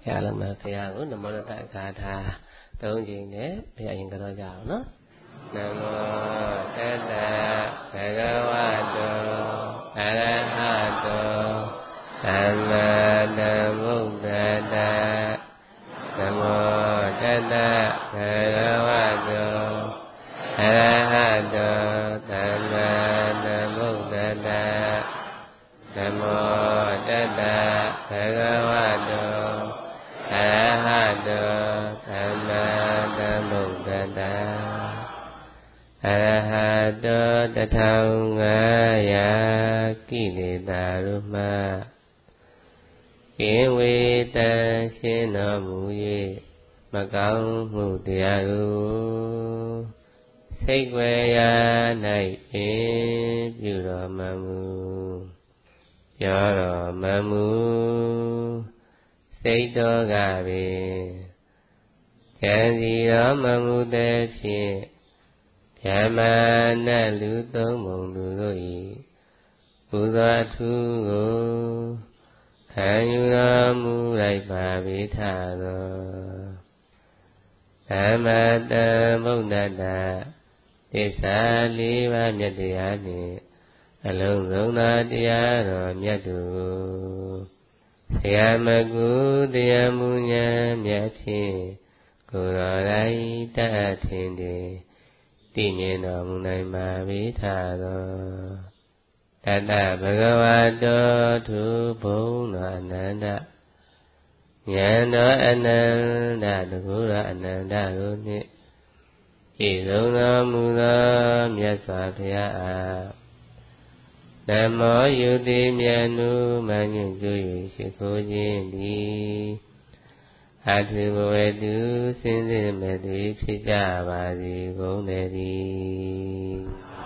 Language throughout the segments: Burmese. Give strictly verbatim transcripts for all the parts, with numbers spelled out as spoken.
ရလုံးမှာဘုရားကိုနမောတဂါထာသုံးချိန်နဲ့ဘုရားရင်ကြောကြအောင်နော်နမောတတ္တဘဂဝတောအရဟတောသမ္မာသမ္ဗုဒ္ဓတ္တနမောတတ္တဘဂဝတောအရဟတောသမ္မာသမ္ဗုဒ္ဓတ္တနမောတတ္တဘဂဝတောအရဟတောသမ္မာသမ္ဗုဒ္ဓတ္တအရဟတောတထောင်ငါးရာကိလေသာတို့မှကင်းဝေးတန်ရှင်းတော်မူ၍မကောင်းမှုတရားကိုစိတ်ွယ်ရာ၌ပင်ပြုတော်မမူပြောတော်မမူစိတ်တော်ကပင်ဉာဏ်စီတော်မမူသည်ဖြင့်ဗြဟ္မာနတ်လူသုံးပုံသူတို့၏ပူဇော်ထူးကိုခံယူတော်မူလိုက်ပါပေထသောသမ္မာသမ္ဗုဒ္ဓတ္တသစ္စာလေးပါးမြတ်တရားနှင့်အလုံးစုံသောတရားတော်မြတ်တို့ဆရာမကုတရားမူညာမြတ်ဖြင့်ကိုယ်တော်တိုင်းတတ်ထင်သည်တည်မြဲတော်မူနိုင်ပါပေထသောတတ္တဗဂဝတောသူဘုံတော်အနန္တဉာဏ်တော်အနန္တတကုတော်အနန္တတို့နှင့်ဣဇုံတော်မူသောမြတ်စွာဘုရားအားနမောယုတိမြတ်နုမညွန့်ကျူ၍ရှိခိုးခြင်းသည်အထုဘဝတုစင်စစ်မဲ့သူဖြစ်ကြပါစေကုန်သတည်း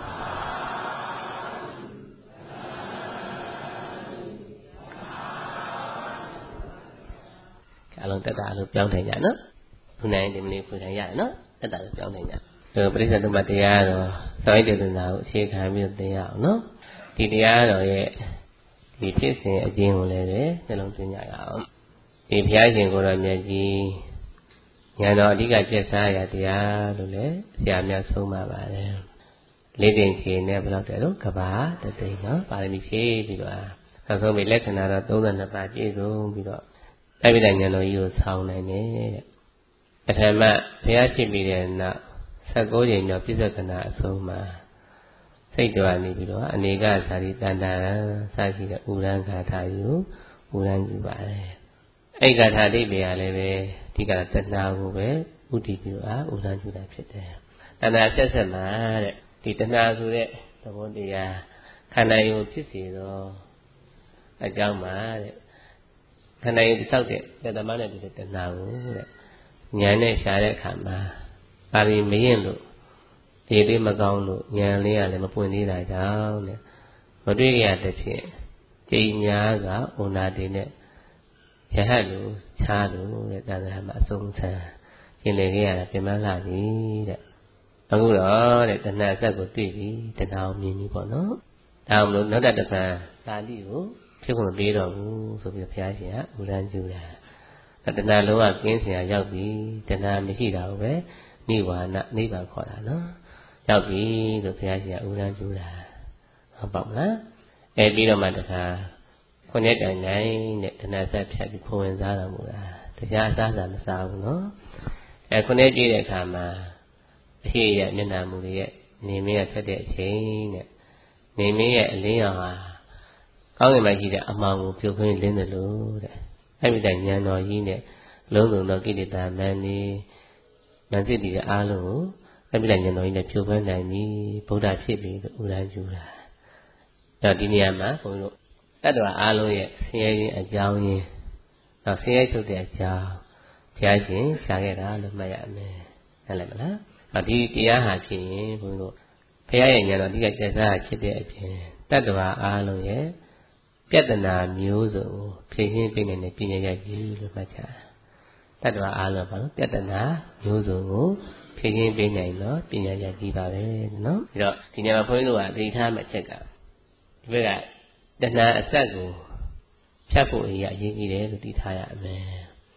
အလုံးတက်တာလို့ပြောင်းထိုင်ကြနော်ခုနိုင်ဒီမနေ့ခုထိုင်ရတယ်နော်တက်တာလို့ပြောင်းထိုင်ကြဒီပရိစ္ဆေသမတရားတော်သောဣတေသနာကိုအခြေခံပြီးသင်ရအောင်နော်ဒီတရားတော်ရဲ့ဒီဖြစ်စဉ်အကျဉ်းကိုလည်းပဲနှလုံးသွင်းကြရအောင်ဒီဘုရားရှင်ကိုယ်တော်မြတ်ကြီးဉာဏ်တော်အဓိကကျက်စားရတရားလို့လည်းဆရာများဆုံးမပါတယ်လေးတင်ချေနဲ့ဘယ်လောက်တည်းတော့ကဘာတသိန်းနော်ပါရမီဖြည့်ပြီးတော့နောက်ဆုံးပြီလက္ခဏာတော့သုံးဆယ်နှစ်ပါးပြည့်စုံပြီးတော့တိုက်ပိဋကဉာဏ်တော်ကြီးကိုဆောင်းနိုင်တယ်တဲ့ပထမဘုရားဖြစ်ပြီးတဲ့နောက်ဆယ်ကိုးကြိမ်မြောက်ပြစ္ဆကနာအဆုံးမှာစိတ်တော်နေပြီးတော့အနေကဇာတိတန်တာရန်စရှိတဲ့ဥရန်ဂါထာယူဥရန်ယူပါတယ်အဲ့ဂါထာအိဗေကလည်းပဲဒီကတဏှာကိုပဲဥတည်ပြီးတော့ဥရန်ယူတာဖြစ်တယ်တဏှာဆက်ဆက်မှာတဲ့ဒီတဏှာဆိုတဲ့သဘောတရားခန္ဓာယုံဖြစ်စေသောအကြောင်းပါတဲ့ခန္ဓာယုံတိဆောက်တဲ့တမန်နဲ့ဒီတဏှာကိုတဲ့ဉာဏ်နဲ့ရှားတဲ့အခါမှာပါရီမရင်လို့ဒီလေးမကောင်းလို့ဉာဏ်လေးကလည်းမပွင့်သေးတာကြောင့်တဲ့မတွေ့ကြရတဲ့ဖြင့်ကျိညာကဩနာတိနဲ့ယဟတ်လိုခြားလို့တဲ့တဏှာမှာအဆုံးဆန်းကျင်လည်ခဲ့ရတာပြင်ပန်းလာပြီတဲ့အခုတော့တဲ့တဏှာဆက်ကိုတွေ့ပြီတဏှာကိုမြင်ပြီပေါ့နော်ဒါမှမဟုတ်နောက်တစ်ဖန်သာတိကိုဖြစ်ခွင့်ပေးတော့ဘူးဆိုပြီးဘုရားရှင်ကဥရန်ကျူတာတဏှာလုံးဝကင်းစင်ရရောက်ပြီတဏှာမရှိတာကိုပဲနိဝါဒနိဗ္ဗာန်ခေါ်တာနော်ရောက်ပြီလို့ဘုရားရှင်ကဥရန်ကျူတာဟုတ်ပါ့မလားအဲပြီးတော့မှတခါခုနှစ်တိုင်တိုင်နဲ့တဏှာဆက်ဖြတ်ပြီးဖွင့်စားတော်မူတာတရားအစားအစာမစားဘူးနော်အဲခုနှစ်ကြည့်တဲ့အခါမှာအရှိရဲ့မျက်နှာမူတွေရဲ့နေမင်းရဆက်တဲ့အချိန်နဲ့နေမင်းရဲ့အလင်းရောင်ဟာကောင်းကင်မှာရှိတဲ့အမှောင်ကိုပြုတ်ခွင်းလင်းတယ်လို့တဲ့အဲ့ဒီတိုင်ဉာဏ်တော်ကြီးနဲ့လုံးစုံသောကိလေသာမန်နေမန်စစ်တီတဲ့အားလုံးကိုအဲ့ဒီတိုင်ဉာဏ်တော်ကြီးနဲ့ပြုတ်ခွင်းနိုင်ပြီဗုဒ္ဓဖြစ်ပြီလို့ဥရန်ကျူတာတော့ဒီနေရာမှာဘုန်းကြီးတို့တတ္တဝါအားလုံးရဲ့ဆင်းရဲခြင်းအကြောင်းရင်းတော့ဆင်းရဲချုပ်တဲ့အကြောင်းဘုရားရှင်ရှာခဲ့တာလို့မှတ်ရမယ်ဟုတ်လားမလားဒီတရားဟာဖြစ်ရင်ဘုန်းကြီးတို့ဘုရားရဲ့ဉာဏ်တော်အဓိကကျက်စားဖြစ်တဲ့အပြင်တတ္တဝါအားလုံးရဲ့ပြဿနာမျိုးစုံကိုဖြေရှင်းပေးနိုင်တဲ့ပညာရကြီးလို့မှတ်ကြတတ္တဝါအားလုံးဘာလို့ပြဿနာမျိုးစုံကိုဖြေရှင်းပေးနိုင်တော့ပညာရကြီးပါပဲနော်ပြီးတော့ဒီနေရာမှာဘုန်းကြီးတို့ကသိထားမှချက်ကဒီဘက်ကတဏှာအဆက်ကိုဖြတ်ဖို့အရေးအရေးကြီးတယ်လို့သိထားရမယ်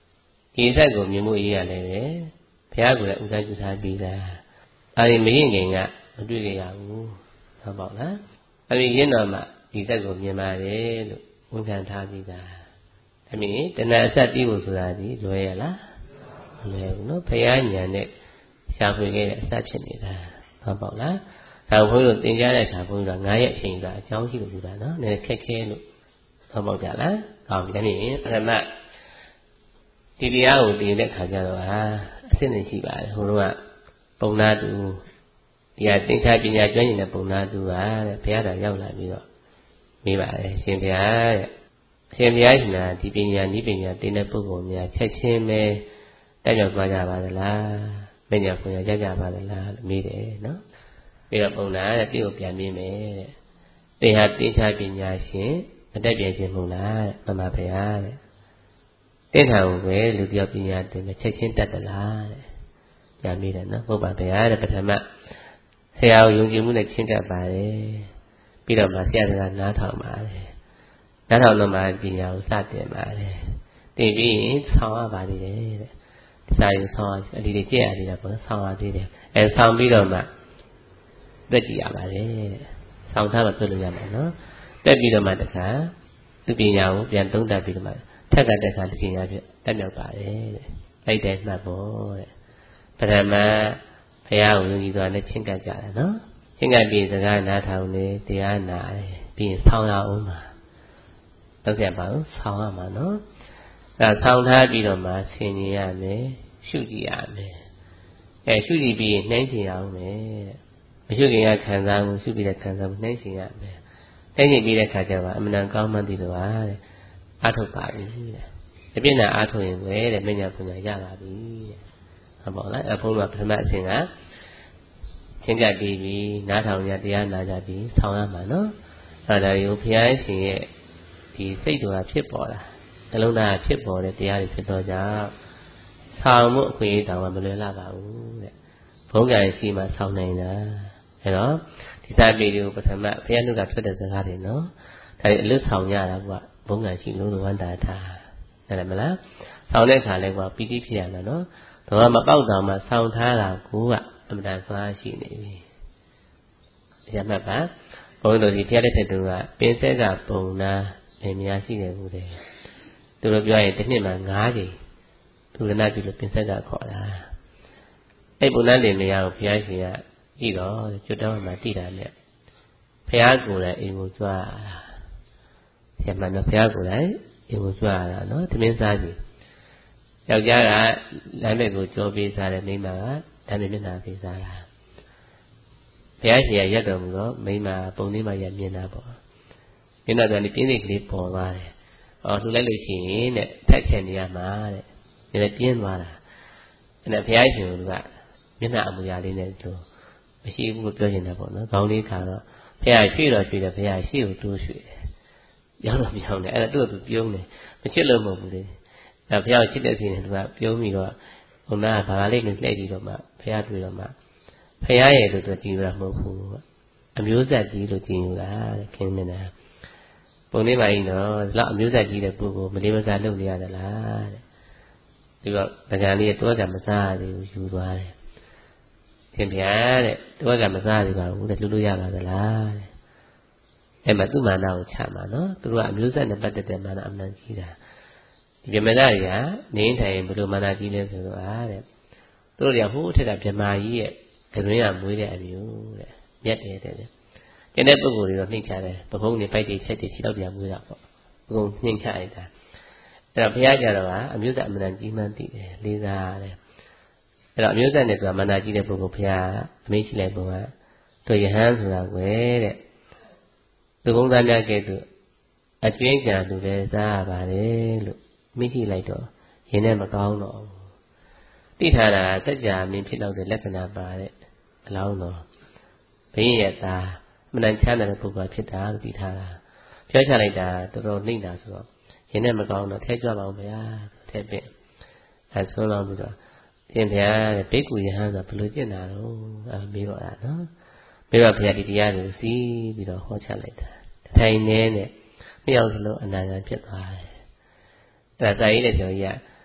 ဒီစက်ကိုမြင်မှုရေးရလဲပဲဘုရားကိုလည်းဥစားကျူစားပြီးသားအဲ့ဒီမရင်ခင်ကမတွေ့ကြရဘူးဟုတ်ပါ့လားအဲ့ဒီရင်းတော်မှာဒီစက်ကိုမြင်ပါတယ်လို့ဝန်ခံထားပြီးသားအမေတဏှာအစတိဖို့ဆိုတာဒီလွယ်ရလားမလွယ်ဘူးနော်ဘုရားဉာဏ်နဲ့ရှာဖွေခဲ့တဲ့အစဖြစ်နေတာဟုတ်ပါ့လားဒါဘုန်းကြီးတို့သင်ကြားတဲ့အခါဘုန်းကြီးတို့ငါးရက်အချိန်ကအကြောင်းရှိလို့ပြောတာနော်နည်းနည်းခက်ခဲလို့ဟုတ်ပါ့ကြလားဟောဒီနေ့ပထမဒီတရားကိုသိတဲ့အခါကျတော့ဟာအစစ်နေရှိပါတယ်ဟိုတော့ကပုံနာတူဒီဟာသင်္ခါပညာကျွမ်းကျင်တဲ့ပုံနာတူပါတဲ့ဘုရားတော်ရောက်လာပြီးတော့မေးပါတယ်ရှင်ဘုရားတဲ့အရှင်ဘုရားရှင်ကဒီပညာဤပညာသင်တဲ့ပုဂ္ဂိုလ်များချက်ချင်းပဲတက်ရောက်သွားကြပါသလားမညာဖွညာကြကြပါသလားလို့မေးတယ်နော်ပြီးတော့ပုံနာတဲ့ပြည့်ကိုပြန်မေးမယ်တဲ့သင်ဟာသင်္ခါပညာရှင်အတက်ပြန်ခြင်းမဟုတ်လားတဲ့မှန်ပါဗျာတဲ့တင့်ထာကိုပဲလူတယောက်ပညာသင်မယ်ချက်ချင်းတတ်သလားတဲ့ပြန်မေးတယ်နော်ဟုတ်ပါဗျာတဲ့ပထမဆရာကိုယုံကြည်မှုနဲ့ချင်းကပ်ပါတယ်ပြီးတော့မှဆရာကနားထောင်ပါတယ်နားထောင်တော့မှပညာကိုစတင်ပါတယ်တင်ပြီးရင်ဆောင်းရပါသေးတယ်တဲ့စာရုံဆောင်းအဒီတွေကြည့်ရသေးတာပေါ့ဆောင်းရသေးတယ်အဲဆောင်းပြီးတော့မှတက်ကြည့်ရပါတယ်တဲ့ဆောင်းထားမှပြလို့ရမှာနော်တက်ပြီးတော့မှတခါသူပညာကိုပြန်သုံးသပ်ပြီးတော့မှထက်ကတက်ခါပညာဖြစ်တက်မြောက်ပါတယ်တဲ့လိုက်တယ်မှတ်ဖို့တဲ့ပထမဘုရားကိုယုံကြည်သွားနဲ့ချင်းကပ်ကြတယ်နော်ချင်းကပ်ပြီးစကားနားထောင်နေတရားနာတယ်ပြီးရင်ဆောင်းရအောင်ပါတော့ကြပါဦးဆောင်းရမှာနော်အဲဆောင်းထားပြီးတော့မှဆင်ញင်ရမယ်ရှုကြည့်ရမယ်အဲရှုကြည့်ပြီးနှိမ့်ချင်အောင်မယ်တဲ့မရှုခင်ကခံစားမှုရှုပြီးတဲ့ခံစားမှုနှိမ့်ချင်ရမယ်နှိမ့်ချင်ပြီးတဲ့ခါကျတော့အမှန်တန်ကောင်းမှန်းသိတော့ပါတဲ့အားထုတ်ပါပြီတဲ့ဒီပြည့်နာအားထုတ်ရင်ပဲတဲ့မညာပညာရပါပြီတဲ့ဟုတ်ပါလားအဖုံးကပထမအစဉ်ကချင်းကပ်ပြီးပြီးနားထောင်ကြတရားနာကြပြီးဆောင်းရမှာနော်အဲဒါတွေကိုဘုရားရှင်ရဲ့ဒီစိတ်တော်ကဖြစ်ပေါ်လာနှလုံးသားဖြစ်ပေါ်တဲ့တရားတွေဖြစ်တော့ကြောင့်ဆောင်းမှုအခွင့်အရေးတောင်မှမလွယ်လာပါဘူးတဲ့ဘုံကံရှိမှဆောင်းနိုင်တာအဲတော့ဒီစာပေတွေကိုပထမဘုရားလူကထွက်တဲ့စကားတွေနော်ဒါတွေအလွတ်ဆောင်ရတာကဘုံကံရှိလို့ဝန္တာထားနားလည်မလားဆောင်းတဲ့ခါလဲကပီတိဖြစ်ရမှာနော်တော့မပေါက်တော့မှဆောင်းထားတာကိုကအမှန်တန်စွာရှိနေပြီရမှတ်ပါဘုန်းတော်ဒီဖျက်တဲ့တူကပင်ဆက်ကပုံနာအများရှိတယ်ဘူးတဲ့သူတို့ပြောရင်တစ်နှစ်မှာ၅ချိန်သူကနာပြုလို့ပင်ဆက်ကခေါ်တာအဲ့ပုံနာတွေနေရာကိုဘုရားရှင်ကကြည့်တော့ကျွတ်တော်မှာတည်တာနဲ့ဘုရားကိုယ်လည်းအိမ်ကိုကြွားတာရမှန်တော့ဘုရားကိုယ်လည်းအိမ်ကိုကြွားတာနော်သမင်းစားကြီးယောက်ျားကလမ်းဘက်ကိုကြောပေးစားတယ်မိန်းမကလမ်းဘက်မျက်နှာပေးစားတာဘုရားရှင်ကရက်တော်မူတော့မိန်းမပုံလေးမှရက်မြင်တာပေါ့မြင်တော့သူကပြင်းစိတ်ကလေးပေါ်သွားတယ်အော်လှူလိုက်လို့ရှိရင်တဲ့ထက်ချင်နေရမှာတဲ့ဒီလည်းပြင်းသွားတာအဲ့ဒါဘုရားရှင်ကမျက်နှာအမူအရာလေးနဲ့သူမရှိဘူးလို့ပြောနေတာပေါ့နော်ခေါင်းလေးခါတော့ဘုရားရွှေ့တော့ရွှေ့တယ်ဘုရားရှေ့ကိုတိုးရွှေ့တယ်ရောက်တော့ပြောင်းတယ်အဲ့ဒါသူ့ကိုသူပြုံးတယ်မချစ်လို့မဟုတ်ဘူးလေဒါဘုရားချစ်တဲ့စီနဲ့သူကပြုံးပြီးတော့ဘုံသားကဘာလေးနဲ့လှည့်ကြည့်တော့မှဘုရားတွေ့တော့မှဘုရားရဲ့လို့သူကြည်ရမှာမဟုတ်ဘူးအမျိုးဆက်ကြီးလို့ကြည်ယူတာတဲ့ခင်းနေတာပုံလေးပါရင်တော့ဒီလောက်အမျိုးဆက်ကြီးတဲ့ပုဂ္ဂိုလ်မလေးမစားလုပ်နေရသလားတဲ့ဒီတော့ဗကံလေးတော့ကမစားသေးဘူးယူသွားတယ်ခင်ဗျာတဲ့တော့ကမစားသေးပါဘူးတဲ့လှူလို့ရပါသလားတဲ့အဲ့မှာသူ့မာနကိုချမှာနော်သူတို့ကအမျိုးဆက်နဲ့ပတ်သက်တဲ့မာနအမှန်ကြီးတာဒီဗြဟ္မဏတွေကနေထိုင်ဘယ်လိုမာနကြီးလဲဆိုတော့အားတဲ့သူတို့တွေကဟိုးထက်ကဗြဟ္မာကြီးရဲ့ကတွင်းကမွေးတဲ့အမျိုးတဲ့မြတ်တယ်တဲ့ကျန်တဲ့ပုဂ္ဂိုလ်တွေတော့နှိမ့်ချတယ်ပခုံးတွေပိုက်တွေချက်တွေခြေတော့ပြန်မွေးတာပေါ့ပခုံးနှိမ့်ချလိုက်တာအဲ့တော့ဘုရားကြတော့ကအမျိုးဆက်အမှန်ကြီးမှန်းသိတယ်လေးစားတယ်အဲ့တော့အမျိုးဆက်နဲ့သူကမာနကြီးတဲ့ပုဂ္ဂိုလ်ဘုရားအမေးရှိလိုက်ပုံကတို့ယဟန်ဆိုတာကွယ်တဲ့သူဘုံသားများကဲ့သို့အကျွင်းကြံသူပဲစားရပါတယ်လို့မရှိလိုက်တော့ရင်းနဲ့မကောင်းတော့ဘူးတိထားတာစัจ जा မင်းဖြစ်တော့တဲ့လက္ခဏာပါတဲ့အလောင်းတော်ဘင်းရဲ့သားမနန်ချမ်းတဲ့ပုဂ္ဂိုလ်ဖြစ်တာလို့တိထားတာပြောချလိုက်တာတော်တော်နှိမ့်တာဆိုတော့ရင်းနဲ့မကောင်းတော့ထဲကြွပါအောင်ဗျာထဲပင့်အဲဆိုတော့ပြီးတော့ရှင်ဗျာတဲ့ဘိက္ခုယဟန်ဆိုဘယ်လိုကျင့်တာတော့အဲမေးတော့တာနော်မေးတော့ဘုရားဒီတရားကိုစီးပြီးတော့ဟောချလိုက်တာထိုင်နေနဲ့နှစ်ယောက်စလုံးအနာဂတ်ဖြစ်သွားတယ်အဲ့ဒါစာရေးတဲ့ကျော်ကြီးက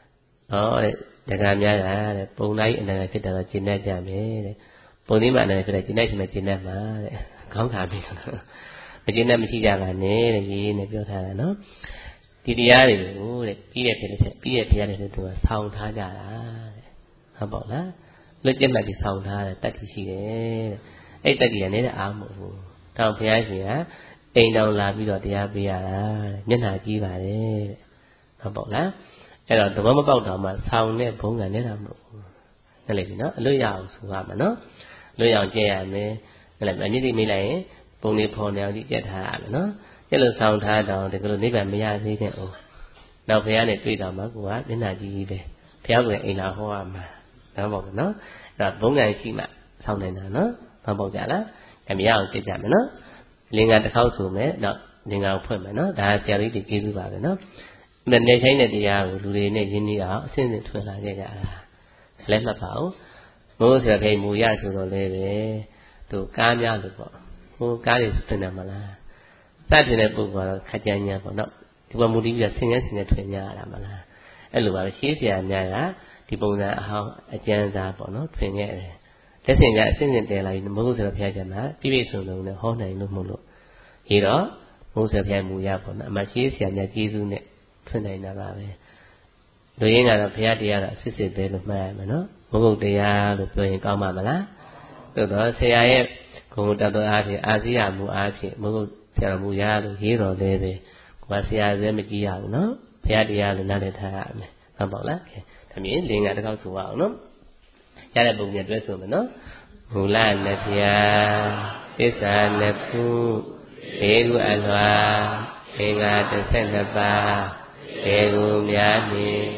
哦嘞，这个咩啦？嘞，本来那个ဖြစ်到真係ကြ咩？嘞，本來嘛那個ဖြစ်到真係係咪真係嘛？嘞，講下邊啦，唔真係မရှိကြပါနဲ့လေရေးနဲ့ပြောထားတာနော်ဒီတရားတွေကိုတဲ့ပြီးတဲ့ဖြစ်တဲ့ပြီးတဲ့တရားတွေသူကဆောင်းထားကြတာတဲ့ဟုတ်ပေါ့လားလွတ်ကျက်မှတ်ပြီးဆောင်းထားတဲ့တတ္တိရှိတယ်တဲ့အဲ့တတ္တိကလည်းအားမဟုတ်ဘူးတောင်ဘုရားရှင်ကအိမ်တော်လာပြီးတော့တရားပေးရတာတဲ့မျက်နှာကြီးပါတယ်တဲ့ဟုတ်ပေါ့လားအဲ့တော့သဘောမပေါက်တော့မှဆောင်းတဲ့ဘုံကလည်းတာမဟုတ်ဘူးဟုတ်လေပြီနော်အလွတ်ရအောင်ဆိုရမှာနော်လွတ်ရအောင်ကျင့်ရမယ်ဟုတ်လေအမြင့်တိမိလိုက်ရင်ပုံလေးဖော်နေအောင်ကြည့်ကြထားရမယ်နော်ကျက်လို့ဆောင်းထားတော့ဒီလိုနိဗ္ဗာန်မရသေးတဲ့အောင်နောက်ဘုရားနဲ့တွေ့တော့မှကိုကမျက်နှာကြီးကြီးပဲဘုရားကအိမ်လာဟောရမှာနော်ပေါ့နော်အဲ့တော့ဘုံကံရှိမှဆောင်းနေတာနော်ဟောပေါ့ကြလားအမြအောင်ကြည့်ကြမယ်နော်လင်္ကာတစ်ခေါက်ဆိုမယ်တော့လင်္ကာကိုဖွင့်မယ်နော်ဒါဆရာလေးတွေကျေးဇူးပါပဲနော်အဲ့နေတိုင်းတဲ့တရားကိုလူတွေနဲ့ရင်းနှီးအောင်အစဉ်စဉ်ထွင်လာခဲ့ကြတာလည်းမှတ်ပါဦးမိုးဆရာဖေးမူရဆိုတော့လည်းပဲသူကားများလို့ပေါ့ဟိုကားတွေထွင်တယ်မလားစတင်တဲ့ပုဂ္ဂိုလ်ကတော့ခကြညာပေါ့နော်ဒီပေါ်မူတည်ပြီးဆင်ရဲဆင်ရဲထွင်ကြရတာမလားအဲ့လိုပါပဲရှေးဆရာများကဒီပုံစံအဟောင်းအကျဉ်းစားပေါ့နော်ထွင်ခဲ့တယ်လက်ဆင်ကအစဉ်စဉ်တည်လာပြီးမိုးဆရာဖျားချင်တာပြည့်ပြည့်စုံစုံနဲ့ဟောနိုင်လို့မဟုတ်လို့ဒီတော့မိုးဆရာဖျားမူရပေါ့နော်အမှရှေးဆရာများကျေးဇူးနဲ့ထွင်နိုင်တာပါပဲလူရင်းကတော့ဘုရားတရားတော့အစစ်စစ်ပဲလို့မှတ်ရမယ်နော်ဘုဂုတ်တရားလို့ပြောရင်ကောင်းပါမလားသို့တော့ဆရာရဲ့ဂုဏ်တတော်အားဖြင့်အာဇိယမူအားဖြင့်ဘုဂုတ်ဆရာမူရလို့ရေးတော်လဲပဲကိုယ်ဆရာစဲမကြည့်ရဘူးနော်ဘုရားတရားလို့နားလည်ထားရမယ်ဟုတ်ပါလားဒါမြင်လင်္ကာတစ်ခေါက်ဆိုအောင်နော်ရတဲ့ပုံနဲ့တွဲဆိုမယ်နော်မူလနှစ်ဖျားသစ္စာနှစ်ခုဘေကုအလွာအင်္ဂါတစ်ဆက်နှစ်ပါးဘေကုများနှင့်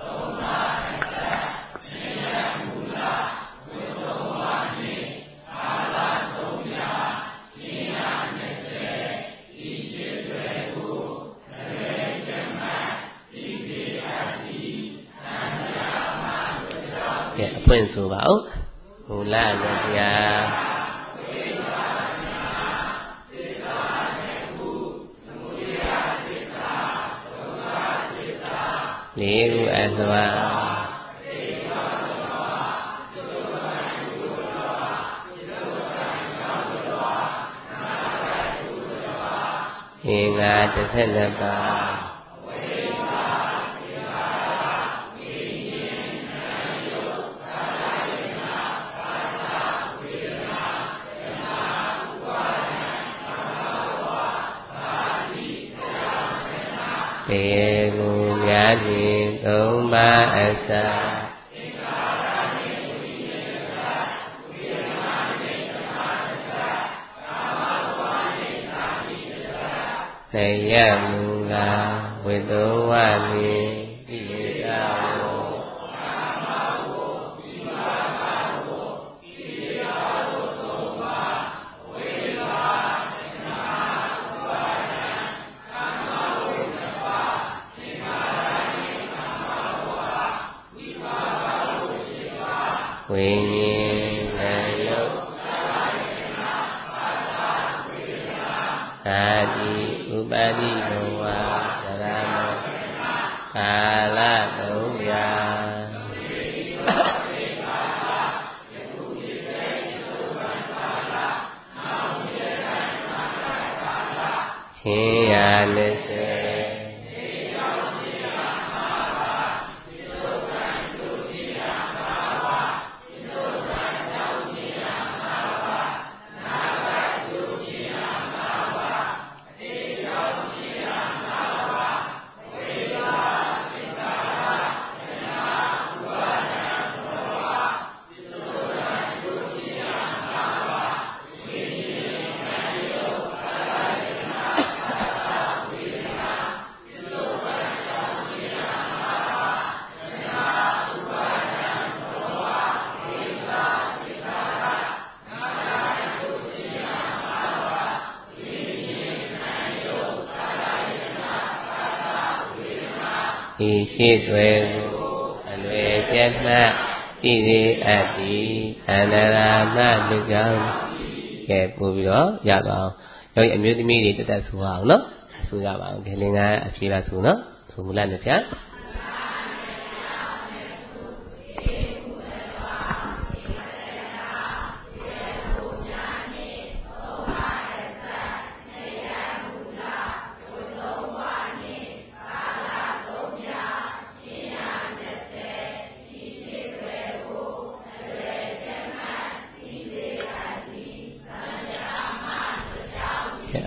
အဖွင့်ဆိုပါဦးမူလနဲ့ဗျာလေးခုအလွာအင်္ဂါတစ်ဆက်နှစ်ပါးတေကုများဖြင့်သုံးပါးအစနေယမူလာဝိတောဝနိတိလေသာဝဝိညာဉ်ယုတ်သာတိဥပါတိဘဝသရမကာလသုံးရာချင်းရာလက်စေဒီရှိသွဲကိုအလွယ်ပြတ်မှတ်ဣရိအတ္တိအန္တရာမလူကြောင့်ကဲပို့ပြီးတော့ရပါအောင်ယောဂီအမျိုးသမီးတွေတက်တက်ဆိုအောင်နော်ဆိုရပါအောင်ဒီလင်္ကာအဖြေပါဆိုနော်ဆိုမူလနဲ့ဗျာ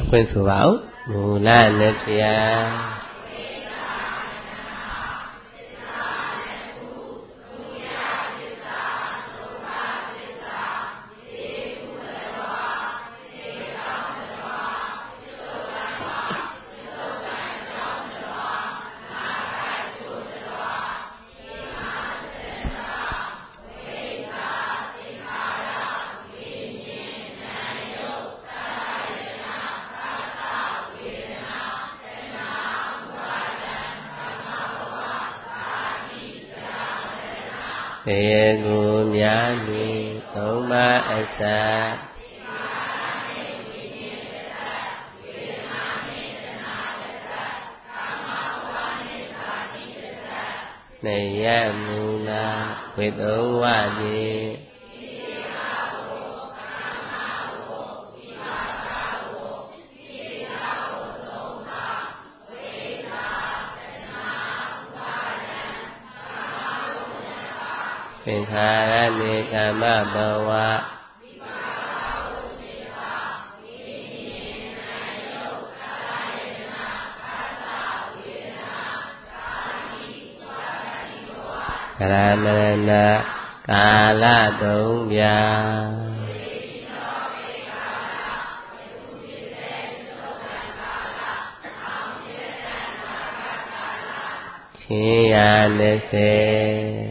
ဖွင့်ဆိုပါဦးမူလနဲ့ဖျားတေကိုမြာနိသုံးပါးအစနေယမူလာဝိတုဝတိသင်္ခါရနေကမ္မဘဝကရမရဏကာလသုံးပြချင်းရာနှစ်ဆယ်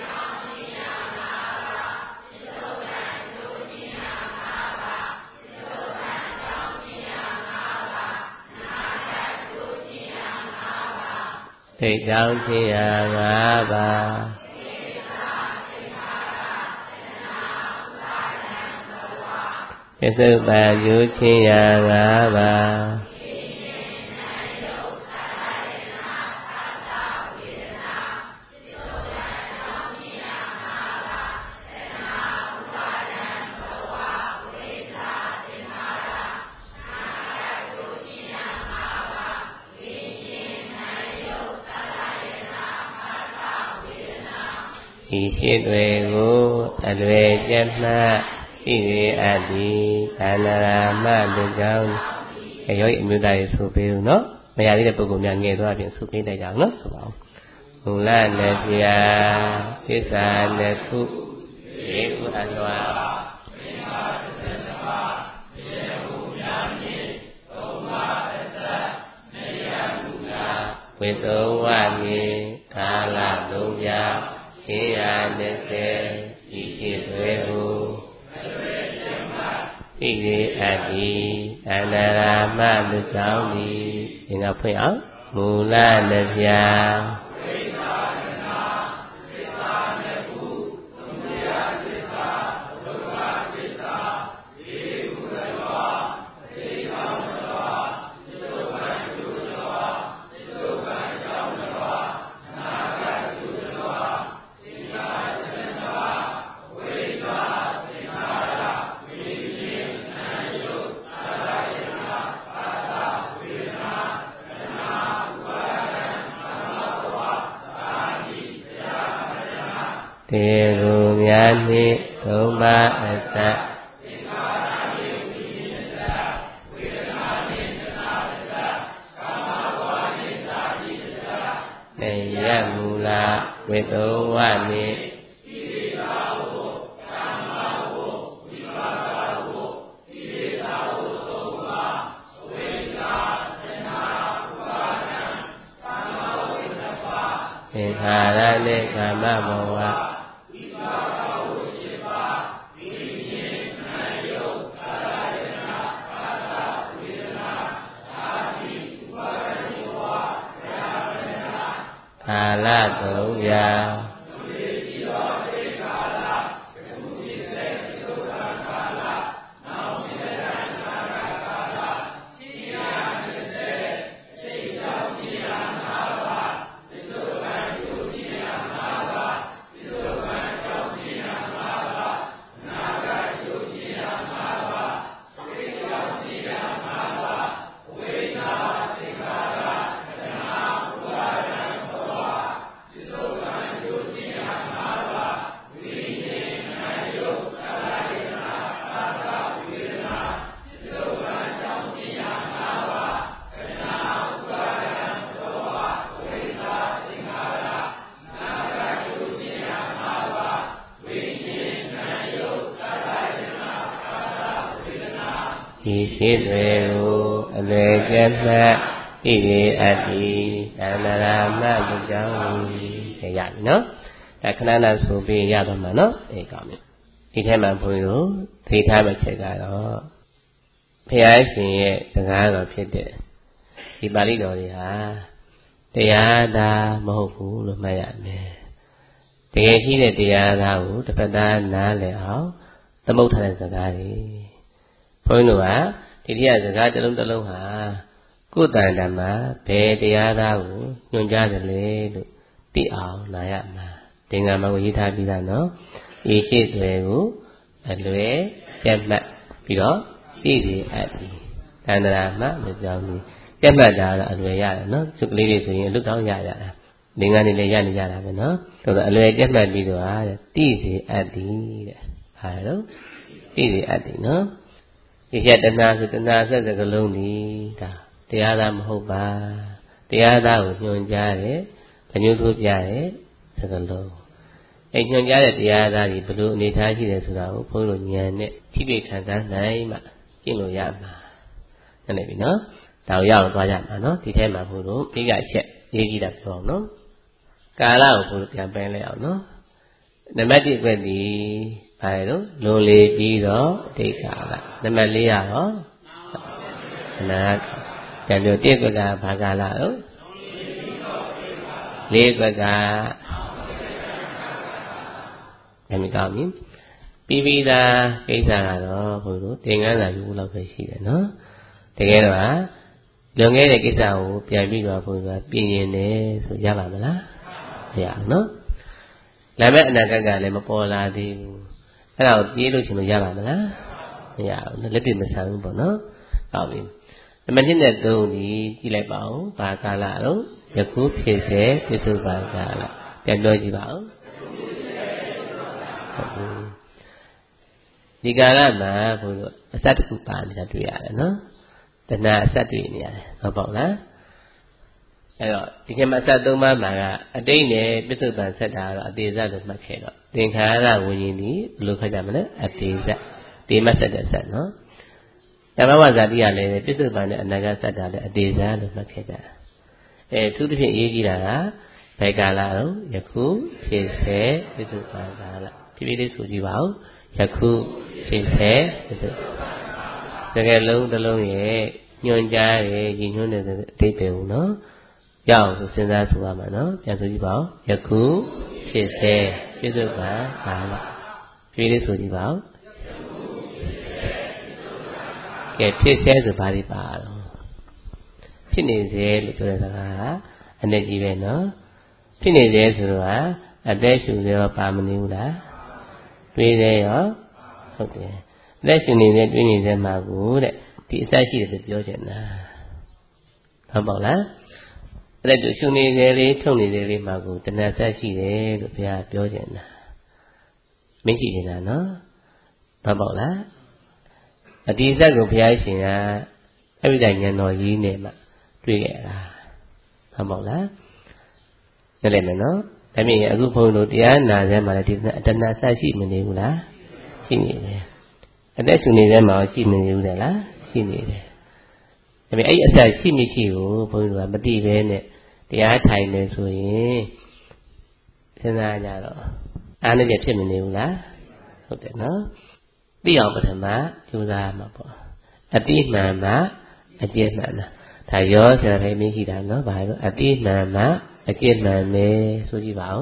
သိတောင်းခြင်းရာငါးပါးပစ္စုပ္ပန်ယူခြင်းရာငါးပါးဤရှိတွေကိုအလွယ်ကျက်မှသိရအပ်သည်သန္တရာမလူကြောင့်အယောအမျိုးသားရေဆိုပေးဦးနော်မရသေးတဲ့ပုဂ္ဂိုလ်များငယ်သွားပြင်ဆိုပေးလိုက်ကြအောင်နော်ဆိုပါဦးမူလနဲ့ပြာသစ္စာနဲ့ခုဧကုအလွာဝိတုဝတိကာလသုံးပြချင်းရာနှစ်ဆယ်ဤရှိတွေကိုသိရအပ်သည်အန္တရာမလူကြောင့်သည်သင်္ကဖွင့်အောင်မူလနဲ့ပြာတေကိုမြာနိသုံးပါးအစနေယမူလာဝိတုဝတိသင်္ခါရနေကမ္မဘဝကာလသုံးပြဤရှိတွေကိုအလွယ်ကျက်မှတ်ဣတိအတ္တိတဏ္ဍရာမလူကြောင့်ရရပြီနော်ဒါခဏနာဆိုပြီးရတော့မှာနော်အေးကောင်းပြီဒီထဲမှာဘုန်းကြီးတို့သိထားမှချက်ကတော့ဘုရားရှင်ရဲ့စကားတော်ဖြစ်တဲ့ဒီပါဠိတော်တွေဟာတရားသာမဟုတ်ဘူးလို့မှတ်ရမယ်တကယ်ရှိတဲ့တရားသားကိုတစ်ဖက်သားနားလည်အောင်သမုတ်ထားတဲ့စကားတွေဘုန်းကြီးတို့ကဒီတရားစကားတစ်လုံးတစ်လုံးဟာကိုယ်တန်တမှာဘယ်တရားသားကိုညွှန်ကြားတယ်လေလို့သိအောင်နားရမှာသင်္ကန်းမှာကိုရေးထားပြီးသားနော်ဤရှိတွေကိုအလွယ်ကျက်မှတ်ပြီးတော့သိစေအပ်ပြီတဏ္ဍရာမှလို့ပြောပြီးကျက်မှတ်တာတော့အလွယ်ရတယ်နော်သူကလေးတွေဆိုရင်အလွတ်တောင်းရရတာသင်္ကန်းနေလည်းရနေကြတာပဲနော်ဆိုတော့အလွယ်ကျက်မှတ်ပြီးတော့သိစေအပ်သည်တဲ့ဟာတော့သိစေအပ်သည်နော်ဒီချက်တဏှာဆိုတဏှာဆက်စကလုံးဒီဒါတရားသားမဟုတ်ပါတရားသားကိုညွှန်ကြားတယ်ဗညုထိုးပြတယ်စကလုံးအဲညွှန်ကြားတဲ့တရားသားကြီးဘယ်လိုအနေထားရှိတယ်ဆိုတာကိုဘုန်းကြီးတို့ဉာဏ်နဲ့ထိပိခံစားနိုင်မှကျင့်လို့ရမှာဟုတ်တယ်ပြီနော်ဒါကိုရအောင်သွားကြမှာနော်ဒီထဲမှာဘုန်းတို့ဒီကချက်ရေးကြည့်တာပြောအောင်နော်ကာလကိုဘုန်းတို့ပြန်ပင်းလိုက်အောင်နော်နံပါတ်တစ်အတွက်ဒီဘာလဲလို့လွန်လေပြီးတော့အတိတ်ကာလနံပါတ်လေးရတော့အနာပြန်ပြောတစ်ကွက်ကဘာကာလလို့လေးကွက်ကအမိကောင်းပြီပြီးပြီးသားကိစ္စကတော့ဘုရားသင်္ကန်းစာယူလောက်ပဲရှိတယ်နော်တကယ်တော့လွန်ခဲ့တဲ့ကိစ္စကိုပြန်ပြီးတော့ဘုရားပြင်ရင်လည်းဆိုရပါမလားမရဘူးနော်လာမဲ့အနာဂတ်ကလည်းမပေါ်လာသေးဘူးအဲ့ဒါကိုပြေးလို့ရှင်လို့ရပါမလားမရဘူးလက်တွေ့မဆန်ဘူးပေါ့နော်ဟုတ်ပြီနံပါတ်နှစ်နဲ့သုံးဒီကြည့်လိုက်ပါဦးဘာကာလတော့ယခုဖြစ်စေပြစ္ဆုတ်ပါကာလပြန်ပြောကြည့်ပါဦးဒီကာလမှာဘုရားအစတ္တခုပါနေတာတွေ့ရတယ်နော်တဏှာအစတ္တတွေ့နေရတယ်ဟုတ်ပေါ့လားအဲ့တော့ဒီကမှာအစသုံးပါးမှာကအတိတ်နဲ့ပြစ္ဆုတ်ပံဆက်တာတော့အတေဇလို့မှတ်ခဲ့တော့သင်္ခါရဝิญဉ်ဒီဘယ်လိုခတ်ကြမလဲအတေဇဒီမှတ်ဆက်တဲ့ဆက်နော်ဓမ္မဝဇာတိကလည်းပြစ္ဆုတ်ပံနဲ့အနာဂတ်ဆက်တာလည်းအတေဇလို့မှတ်ခဲ့ကြအဲသူသဖြင့်ရေးကြည့်တာကဘယ်ကာလတော့ယခုဖြစ်စေပြစ္ဆုတ်ပံကာလဖြည်းဖြည်းလေးဆိုကြည့်ပါဦးယခုဖြစ်စေပြစ္ဆုတ်တကယ်လုံးတစ်လုံးရဲ့ညွှန်ကြားရဲ့ရည်ညွှန်းတဲ့အဓိပ္ပာယ်ကိုနော်ရအောင်ဆိုစဉ်းစားဆိုရမှာနော်ပြန်ဆိုကြည့်ပါဦးယခုဖြစ်စေပြစ္ဆုတ်ပံကာလဖြည်းဖြည်းလေးဆိုကြည့်ပါဦးကဲဖြစ်စေဆိုဘာတွေပါတော့ဖြစ်နေစေလို့ပြောတဲ့စကားကအနည်းကြီးပဲနော်ဖြစ်နေစေဆိုတော့အသက်ရှူစေရောပါမနေဘူးလားတွေးစေရောဟုတ်တယ်လက်ရှင်နေတဲ့တွေးနေတဲ့မှာကိုတဲ့ဒီအစရှိတယ်ပြောချင်တာဟုတ်ပါလားအဲ့ဒါရှုနေတယ်လေးထုတ်နေတယ်လေးမှာကိုတဏှာဆက်ရှိတယ်လို့ဘုရားပြောချင်တာမရှိချင်တာနော်ဟုတ်ပါလားအဒီဇက်ကိုဘုရားရှင်ကအဘိဓမ္မာဉာဏ်တော်ကြီးနဲ့မှတွေ့ခဲ့တာဟုတ်ပါလားနားလည်မယ်နော်ဒါမြင်အခုဘုန်းတို့တရားနာစမ်းမှာလည်းဒီတဏှာဆက်ရှိမနေဘူးလားရှိနေတယ်အသက်ရှူနေတဲ့မှာရှိမနေဘူးလေလားရှိနေတယ်ဒါပေမဲ့အဲ့အသက်ရှိမရှိကိုဘုန်းကြီးကမသိပဲနဲ့တရားထိုင်နေဆိုရင်စဉ်းစားကြတော့အားနည်းချက်ဖြစ်မနေဘူးလားဟုတ်တယ်နော်သိအောင်ပထမကြိုးစားမှာပေါ့အတိမှန်မှအကျင့်မှန်လားဒါရောဆရာဖေးမင်းရှိတာနော်ဘာလို့အတိမှန်မှအကျင့်မှန်မယ်ဆိုကြည့်ပါဦး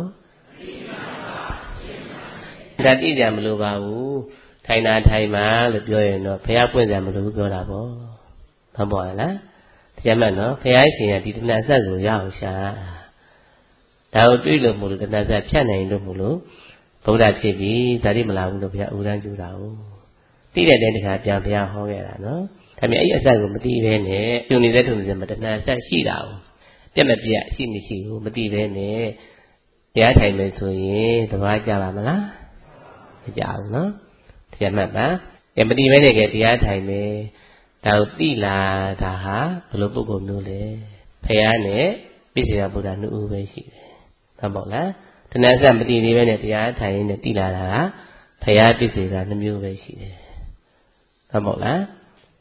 ဒါတိကြမလို့ပါဘူးထိုင်တာထိုင်ပါလို့ပြောရင်တော့ဘုရားပွင့်ကြမလို့ပြောတာပေါ့ဟုတ်ပါလားတရားမှန်နော်ဘုရားရှင်ကဒီတဏှာဆက်ကိုရအောင်ရှာဒါကိုတွေးလို့မို့လို့တဏှာဆက်ဖြတ်နိုင်လို့မို့လို့ဗုဒ္ဓဖြစ်ပြီဇာတိမလာဘူးလို့ဘုရားဥဒန်းကျူတာကိုသိတဲ့တဲ့တခါပြန်ဘုရားဟောခဲ့တာနော်ဒါပေမဲ့အဲ့အဆက်ကိုမသိဘဲနဲ့ကျုံနေတဲ့ထုံနေတဲ့မှာတဏှာဆက်ရှိတာကိုပြက်မပြက်ရှိမရှိဘူးမသိဘဲနဲ့တရားထိုင်မယ်ဆိုရင်တဘာကြပါမလားမကြဘူးနော်တရားမှတ်ပါအဲမသိဘဲနဲ့ကတရားထိုင်မယ်ဒါကိုသိလာတာဟာဘယ်လိုပုဂ္ဂိုလ်မျိုးလဲဖရာနဲ့ပြည့်စုံဘုရားနှစ်ဦးပဲရှိတယ်ဟုတ်ပါ့လားတဏှာဆက်မသိသေးဘဲနဲ့တရားထိုင်ရင်းနဲ့သိလာတာကဖရာပြည့်စုံတာနှစ်မျိုးပဲရှိတယ်ဟုတ်ပါ့လား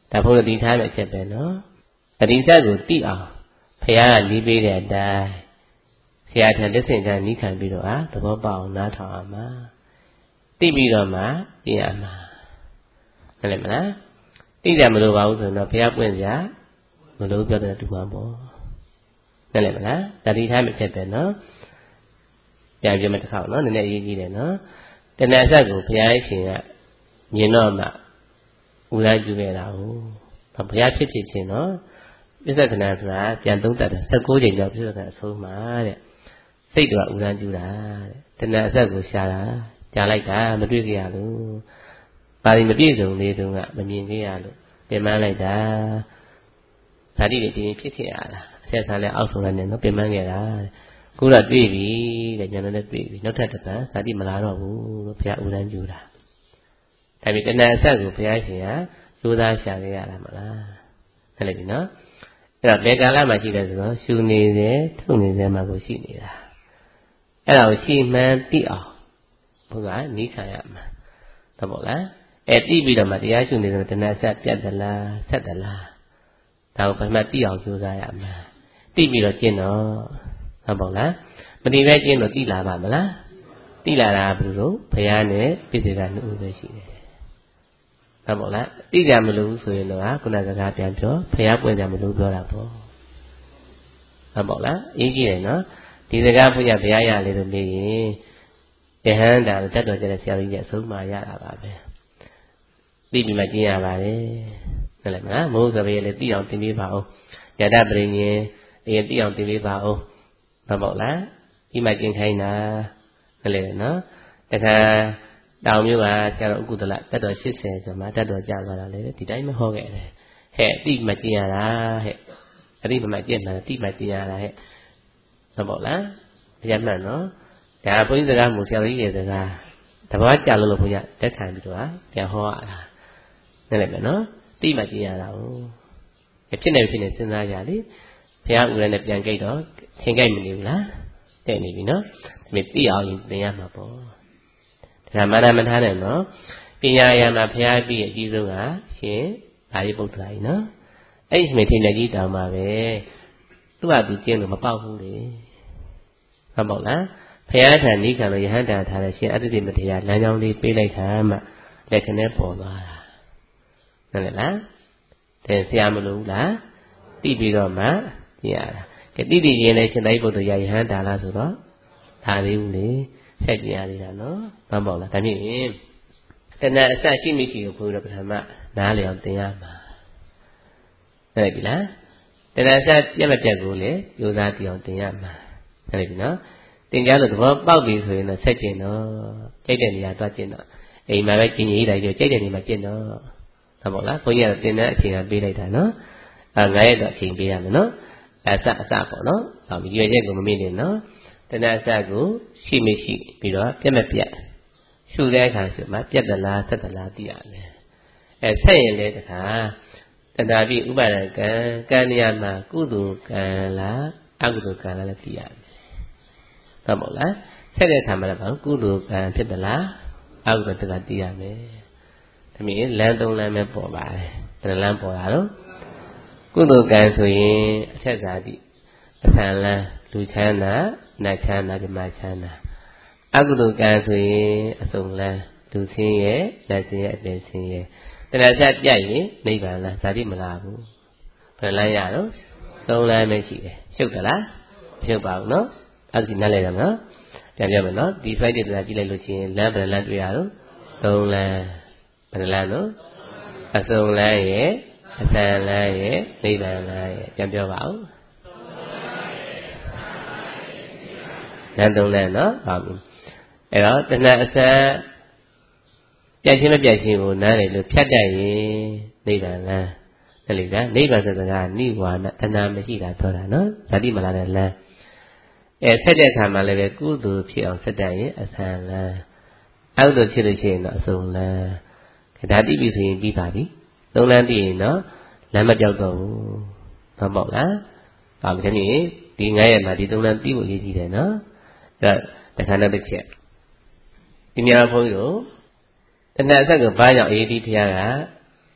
ဒါဘုရားဒီထားမဲ့ချက်ပဲနော်အဒီဆက်ကိုတိအောင်ဖရာကလေးပေးတဲ့အတိုင်းဆရာထံလက်ဆင့်ကနီးခံပြီးတော့ဟာသဘောပေါက်အောင်နားထောင်အောင်ပါတိပြီးတော့မှပြရမှာဟုတ်တယ်မလားတိကြမလို့ပါဘူးဆိုတော့ဖရာပွင့်စရာမလို့ပြောတဲ့တူမှာပေါ့ဟုတ်တယ်မလားဒါဒီထားမဲ့ချက်ပဲနော်ပြန်ပြမယ်တစ်ခါနော်နည်းနည်းအရေးကြီးတယ်နော်တဏှာဆက်ကိုဘုရားရှင်ကမြင်တော့မှဦးလိုက်ပြုခဲ့တာဟုတ်ဘုရားဖြစ်ဖြစ်ချင်းနော်ပြစ္ဆကနာဆိုတာပြန်သုံးသပ်တယ်၁၉ချိန်ကျော်ပြစ္ဆကအဆုံးမှာတဲ့စိတ်တော်ဦးလိုက်ပြုတာတဲ့တဏှာဆက်ကိုရှာတာကြားလိုက်တာမတွေ့ကြရလို့ပါဠိမပြည့်စုံသေးတုန်းကမမြင်ခဲ့ရလို့ပြင်ပန်းလိုက်တာဓာတိတွေဒီဖြစ်ခဲ့ရတာအဆက်ဆန်းလဲအောက်ဆုံးလည်းနော်ပြင်ပန်းခဲ့တာခုတော့တွေ့ပြီတဲ့ညာနဲ့တွေ့ပြီနောက်ထပ်တစ်ပတ်ဇာတိမလာတော့ဘူးလို့ဘုရားဦးတန်းကြူတာဒါပေမဲ့တဏှာအဆက်ကိုဘုရားရှင်ကကြိုးစားရှာခဲ့ရတာမလားဟုတ်တယ်ပြီနော်အဲ့တော့ဘယ်ကာလမှာရှိလဲဆိုတော့ရှူနေတယ်ထုတ်နေတယ်မှာကိုရှိနေတာအဲ့ဒါကိုရှိမှန်းသိအောင်ဘုရားနီးခံရမှာဟုတ်ပါလားအဲ့သိပြီးတော့မှတရားရှုနေတယ်တဏှာအဆက်ပြတ်သလားဆက်သလားဒါကိုပထမသိအောင်ကြိုးစားရမှာသိပြီးတော့ကျင့်တော့ဟုတ်ပါလားမတိပဲကျင်းတော့တိလာပါမလားတိလာတာဘယ်လိုဘုရားနဲ့ပြည့်စုံတာနှစ်ဦးပဲရှိတယ်ဟုတ်ပါလားတိကြမလို့ဆိုရင်တော့ခုနကစကားပြန်ပြောဘုရားပွင့်ကြမလို့ပြောတာပေါ့ဟုတ်ပါလားအရေးကြီးတယ်နော်ဒီစကားဘုရားဘုရားရလေလို့မေးရင်ယဟန်တာတတ်တော်ကျတဲ့ဆရာကြီးရဲ့အဆုံးအမရတာပါပဲသိပြီးမှကျင့်ရပါတယ်ဟုတ်လားမလားမိုးစပယ်လည်းသိအောင်သင်ပေးပါဦးယတပရိညင်အရင်သိအောင်သင်ပေးပါဦးဟုတ်ပါလားဒီမှာကျင်ခိုင်းတာဟုတ်လေနော်တခါတောင်မျိုးကဆရာတော်ဥက္ကုတလတက်တော်၈၀ဆိုမှတက်တော်ကြာသွားတာလေဒီတိုင်းမဟောခဲ့တယ်ဟဲ့တိမှကျင်ရတာဟဲ့အတိမှကျင်မှတိမှကျင်ရတာဟဲ့ဟုတ်ပါလားအရမှန်နော်ဒါဘုန်းကြီးစကားမို့ဆရာတော်ကြီးရဲ့စကားတဘာကြလို့လို့ဘုရားတက်ခံပြီးတော့ပြန်ဟောရတာနဲ့လည်းပဲနော်တိမှကျင်ရတာဟုတ်ဖြစ်နေဖြစ်နေစဉ်းစားကြလေဘုရားဦးရနဲ့ပြန်ကြိတ်တော့ချင်းကြိုက်မနေဘူးလားတဲ့နေပြီနော်ဒါပေမဲ့သိအောင်သင်ရမှာပေါ့ဒါမှန်မထားနဲ့နော်ပညာရမှာဘုရားပြီးအကြီးဆုံးကရှင်ဒါရီပုတ္တရာကြီးနော်အဲ့ဒီမေထေနကြီးတောင်မှာပဲသူ့ဟာသူကျင်းလို့မပေါက်ဘူးလေဟုတ်ပါ့လားဘုရားထံနိခံလို့ယဟန်တာထားတဲ့ရှင်အတ္တိမထေရလမ်းကြောင်းလေးပေးလိုက်တာမှလက်ခနဲ့ပေါ်သွားတာဟုတ်လေလားတဲ့ဆရာမလို့ဘူးလားသိပြီးတော့မှကြည့်ရတာကတိတိရင်လည်းရှင်သာရိပုတ္တရာယဟန်တာလားဆိုတော့ဒါသေးဘူးလေဆက်ကြည့်ရသေးတာနော်မှန်ပါလားဒါဖြင့်တဏှာအစရှိမရှိကိုဘုရားပထမနားလည်အောင်သင်ရမှာဟုတ်ပြီလားတဏှာအစပြတ်မပြတ်ကိုလေကြိုးစားသိအောင်သင်ရမှာဟုတ်ပြီနော်သင်ကြားလို့သဘောပေါက်ပြီဆိုရင်တော့ဆက်ကျင်တော့ကြိုက်တဲ့နေရာသွားကျင်တော့အိမ်မှာပဲကျင်ကြီးလိုက်ကြိုက်တဲ့နေရာမှာကျင်တော့ဟုတ်ပါလားဘုန်းကြီးကသင်တဲ့အချိန်ကပေးလိုက်တာနော်အဲငါရဲ့တော့အချိန်ပေးရမယ်နော်အစအစပေါ့နော်။ဒါမျိုးရွေချက်ကိုမမေ့နဲ့နော်။တဏှာအစကိုရှိမရှိပြီးတော့ပြတ်မပြတ်ရှုတဲ့အခါဆိုမှပြတ်သလားဆက်သလားသိရမယ်။အဲဆက်ရင်လည်းတခါတဏှာပြီးဥပါဒကံကံနေရာမှာကုသိုလ်ကံလားအကုသိုလ်ကံလားလည်းသိရမယ်။ဟုတ်ပါလား။ဆက်တဲ့အခါမှာလည်းဘာကုသိုလ်ကံဖြစ်သလားအကုသိုလ်ကံသိရမယ်။ဒါမျိုးလမ်းသုံးလမ်းပဲပေါ်ပါတယ်။ဘယ်လမ်းပေါ်တာတော့ကုသိုလ်ကံဆိုရင်အထက်ဇာတိအဆံလန်းလူချမ်းသာနတ်ချမ်းသာဓမ္မချမ်းသာအကုသိုလ်ကံဆိုရင်အစုံလန်းလူဆင်းရဲနတ်ဆင်းရဲအပင်ဆင်းရဲတဏှာစပြတ်ရင်နိဗ္ဗာန်လားဇာတိမလားဘူးဘယ်လမ်းရတော့သုံးလမ်းပဲရှိတယ်ရှုပ်သလားမရှုပ်ပါဘူးနော်အဲ့ဒီနားလဲရမယ်နော်ပြန်ပြမယ်နော်ဒီ slide တွေကြည့်လိုက်လို့ရှိရင်လမ်းဘယ်လမ်းတွေ့ရတော့သုံးလမ်းဘယ်လမ်းတော့အစုံလန်းရဲ့အစံလမ်းရဲ့နိဗ္ဗာန်လမ်းရဲ့ပြန်ပြောပါဦးလမ်းသုံးလမ်းနော်ဟုတ်ပြီအဲ့တော့တဏှာအစံပြတ်ချင်းမပြတ်ချင်းကိုနားလေလို့ဖြတ်တတ်ရင်နိဗ္ဗာန်လမ်းတယ်လေကနိဗ္ဗာန်ဆိုတဲ့ကနိဝါဒတဏှာမရှိတာပြောတာနော်ဇာတိမလာတဲ့လမ်းအဲဆက်တဲ့အခါမှာလည်းပဲကုသိုလ်ဖြစ်အောင်ဆက်တတ်ရင်အစံလမ်းအကုသိုလ်ဖြစ်လို့ရှိရင်တော့အစုံလမ်းဒါတိပြီဆိုရင်ပြီးပါပြီသုံးလမ်းတည်ရင်တော့လမ်းမပြောက်တော့ဘူးဟုတ်ပါ့လားဒါမှမဟုတ်ဒီငါးရက်မှာဒီသုံးလမ်းတည်ဖို့အရေးကြီးတယ်နော်ဒါတခါတော့တစ်ချက်ဒီများဘုန်းကြီးတို့တဏှာအဆက်ကိုဘာကြောင့်အေးဒီဖျားကပြ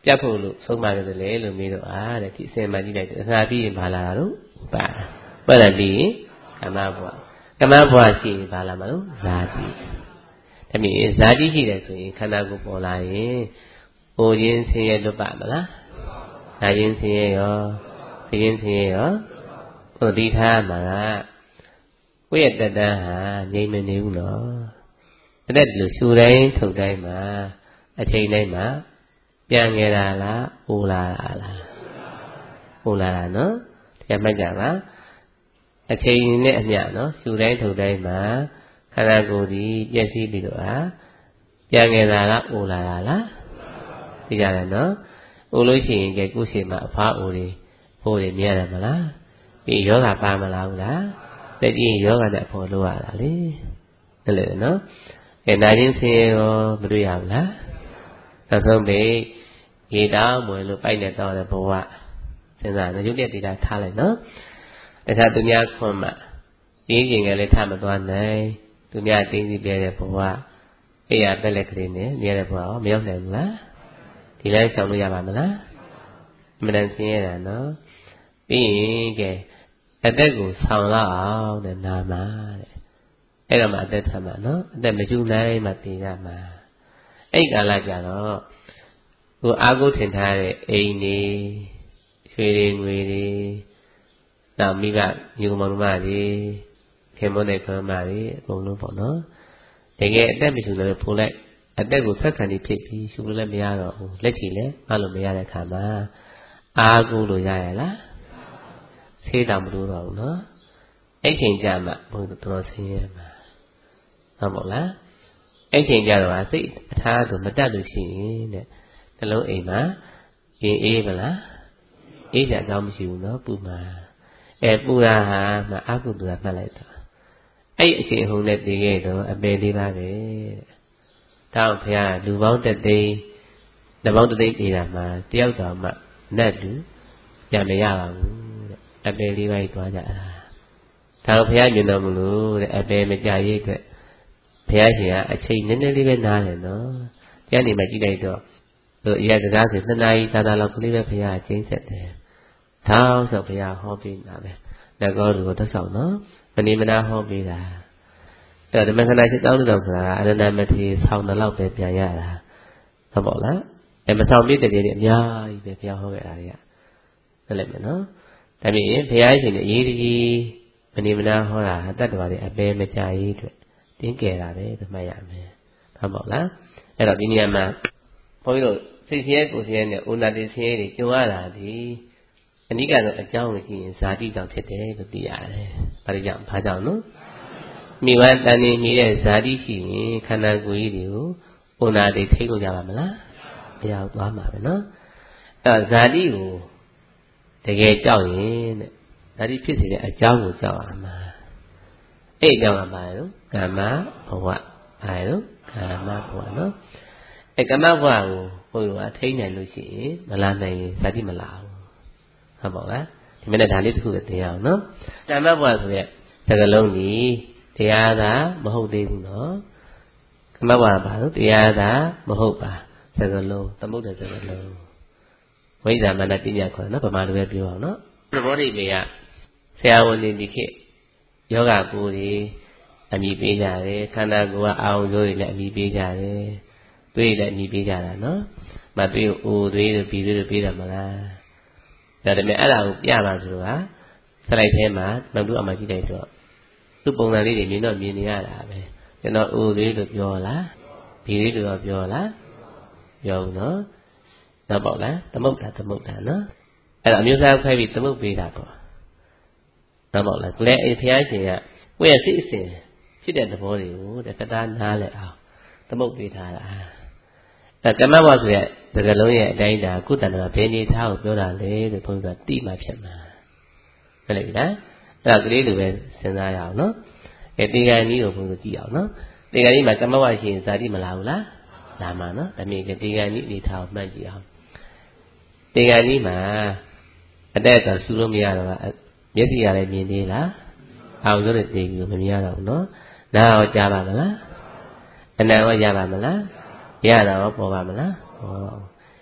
ပြတ်ဖို့လို့ဆုံးမကြတယ်လေလို့မေးတော့အားတဲ့ဒီအစင်မှကြည့်လိုက်တယ်အစာပြီးရင်ဘာလာတာလို့ပါပတ်တယ်ပြီးရင်ကမ္မဘဝကမ္မဘဝရှိရင်ဘာလာမလို့ဇာတိဒါမြင်ဇာတိရှိတယ်ဆိုရင်ခန္ဓာကိုယ်ပေါ်လာရင်အိုရင်းဆင်းရဲလွတ်ပါမလားဇာရင်းဆင်းရဲရောဆင်းရင်းဆင်းရဲရောဘုရားဒီထားမှာကဝိရတတဟာငြိမ်မနေဘူးနော်အဲ့ဒါလို့ရှူတိုင်းထုတ်တိုင်းမှာအချိန်တိုင်းမှာပြန်ငယ်တာလားအိုလာတာလားအိုလာတာနော်တရားမှတ်ကြပါအချိန်နဲ့အမျှနော်ရှူတိုင်းထုတ်တိုင်းမှာခန္ဓာကိုယ်ဒီပြည့်စည်ပြီးတော့ဟာပြန်ငယ်တာလားအိုလာတာလားသိကြတယ်နော်အိုလို့ရှိရင်ကဲကိုယ်ရှိမှအဖားအိုတွေဖိုးတွေမြင်ရတယ်မလားပြီးယောဂပါမလားဘူးလားတက်ကြည့်ယောဂနဲ့ဖော်လို့ရတာလေဟုတ်လေနော်အဲနာခြင်းဆင်းရဲရောမတွေ့ရဘူးလားနောက်ဆုံးပဲရေတောင်းမွေလို့ပိုက်နေတော့တဲ့ဘဝစဉ်းစားနေရုပ်ပြတိတာထားလိုက်နော်တခြားသူများခွန်မှရင်းကျင်ကလေးထားမသွားနိုင်သူများတင်းစီပြတဲ့ဘဝအေးရပက်လက်ကလေးနဲ့မြဲတဲ့ဘဝရောမရောက်နိုင်ဘူးလားဒီတိုင်းဆောင်လို့ရပါမလားအမှန်တန်ဆင်းရဲတာနော်ပြီးရင်ကဲအသက်ကိုဆောင်လာအောင်တဲ့နာမတဲ့အဲ့တော့မှအသက်ထမှာနော်အသက်မယူနိုင်မှတည်ရမှာအဲ့ကာလကြတော့ကိုအာကိုထင်ထားတဲ့အိမ်နေရွှေတွေငွေတွေနောက်မိဘညီကောင်မောင်မတွေခင်မုန်းတဲ့ခွမ်းမတွေအကုန်လုံးပေါ့နော်တကယ်အသက်မယူလို့ဖိုးလိုက်အသက်ကိုဖက်ခံပြီးဖြစ်ပြီးရှုလို့လည်းမရတော့ဘူးလက်ချီလည်းမလို့မရတဲ့ခါမှာအာကိုလို့ရရလားဆေးတောင်မလို့တော့ဘူးနော်အဲ့ချိန်ကြမှာဘုရားတော်ဆင်းရဲမှာဟုတ်ပါလားအဲ့ချိန်ကြတော့စိတ်အထားဆိုမတက်လို့ရှိရင်တဲ့နှလုံးအိမ်မှာရင်အေးမလားအေးကြအကြောင်းမရှိဘူးနော်ပူမှာအဲပူတာဟာမအကုသိုလ်ကမှတ်လိုက်တော့အဲ့အချိန်ဟုန်နဲ့တည်ခဲ့တော့အပေလေးပါပဲတဲ့တောင်းဖះလူပေါင်းတစ်သိန်းလူပေါင်းတစ်သိန်းတည်တာမှာတယောက်တော်မှနတ်လူပြန်မရပါဘူးတဲ့အပေလေးပါကြီးသွားကြတာတောင်းဖះမြင်တော်မလို့တဲ့အပေမကြရေးအတွက်ဘုရားရှင်ကအချိန်နည်းနည်းလေးပဲနားတယ်နော်။တရားနေမှကြည့်လိုက်တော့သူအရာစကားဆိုနှစ်နာရီသာသာလောက်ကလေးပဲဘုရားအချင်းဆက်တယ်။ထောက်ဆိုဘုရားဟောပေးတာပဲ။လက်ကောလူကိုတက်ဆောင်နော်။မနေမနာဟောပေးတာ။အဲ့ဓမ္မခန္ဓာရှိတောင်းတော့ဆိုတာအရဏမထေဆောင်းတဲ့လောက်ပဲပြန်ရတာ။ဟုတ်ပါလား။အဲမဆောင်ပြတဲ့တည်းတွေအများကြီးပဲဘုရားဟောခဲ့တာတွေက။ဟုတ်လိုက်မယ်နော်။ဒါပြင်ဘုရားရှင်ရဲ့အရေးကြီးမနေမနာဟောတာတတ္တဝါတွေအပေမကြရေးအတွက်တင်းကျဲတာပဲပြမှတ်ရမယ်ဟုတ်ပါလားအဲ့တော့ဒီနေရာမှာဘုန်းကြီးတို့စိတ်ဆင်းရဲကိုယ်ဆင်းရဲနဲ့ဥနာတိဆင်းရဲတွေကြုံရတာဒီအနိကတော့အကြောင်းကိုကြည့်ရင်ဇာတိကြောင့်ဖြစ်တယ်လို့သိရတယ်ဘာလို့ကြောင့်ဘာကြောင့်နော်မိဝတန်နေမိတဲ့ဇာတိရှိရင်ခန္ဓာကိုယ်ကြီးတွေကိုဥနာတိထိလို့ရပါမလားမရသွားမှာပဲနော်အဲ့ဇာတိကိုတကယ်ကြောက်ရင်တဲ့ဇာတိဖြစ်စေတဲ့အကြောင်းကိုကြောက်ရမှာအဲ့အကြောင်းကဘာလဲလို့ကာမဘဝအဲလိုကာမဘဝနော်အဲကာမဘဝကိုဘုရားကထိန်းနိုင်လို့ရှိရင်မလာနိုင်ရင်ဇာတိမလာဘူးဟုတ်ပါလားဒီမနေ့ဒါလေးတစ်ခုလည်းသင်ရအောင်နော်ကာမဘဝဆိုတဲ့စကားလုံးကြီးတရားသာမဟုတ်သေးဘူးနော်ကာမဘဝကဘာလို့တရားသာမဟုတ်ပါစကားလုံးသမုဒ္ဒစကားလုံးဝိဇ္ဇာမနပညာခေါ်တယ်နော်ဗမာလိုပဲပြောအောင်နော်သဘောတိမေကဆရာဝန်တွေဒီခေတ်ယောဂပူတွေအမိပေးကြတယ်ခန္ဓာကိုယ်ကအာရုံရိုးတွေလည်းအမိပေးကြတယ်တွေးလည်းအမိပေးကြတာနော်မတွေးအိုတွေးတို့ပြီးတွေပေးတယ်မလားဒါပေမဲ့အဲ့ဒါကိုပြပါဆိုတော့ဟာစလိုက်ထဲမှာနောက်တို့အမှကြည့်လိုက်တော့သူ့ပုံစံလေးတွေမြင်တော့မြင်နေရတာပဲကျွန်တော်အိုတွေလို့ပြောလားပြီးတွေလို့ပြောလားပြောဘူးနော်နောက်ပေါ့လားသမုတ်တာသမုတ်တာနော်အဲ့တော့အမျိုးသားခွဲပြီးသမုတ်ပေးတာပေါ့နောက်ပေါ့လားလဲအေးဖျားရှင်ကကိုယ့်ရဲ့စိတ်အစဉ်ဖြစ်တဲ့သဘောတွေကိုတခါတာနားလဲအောင်သမုတ်ပေးထားတာအဲကမ္မဘဝဆိုတဲ့စကားလုံးရဲ့အတိုင်းဒါကုသန္တရာဘယ်နေသားကိုပြောတာလဲလို့ဘုန်းကြီးကတိမှဖြစ်မှာဟုတ်လေပြီလားအဲ့ဒါကလေးလိုပဲစဉ်းစားရအောင်နော်အဲတေဂန်ကြီးကိုဘုန်းကြီးကြည့်အောင်နော်တေဂန်ကြီးမှာကမ္မဘဝရှိရင်ဇာတိမလာဘူးလားလာမှာနော်ဒါမျိုးကတေဂန်ကြီးအနေထားကိုမှတ်ကြည့်အောင်တေဂန်ကြီးမှာအတက်တော့ရှုလို့မရတော့မျက်စိရလည်းမြင်သေးလားအောင်ဆိုတဲ့တေကြီးကိုမမြင်ရတော့ဘူးနော်နားရောကြားပါမလားအနံရောရပါမလားရတာရောပေါ်ပါမလားဟော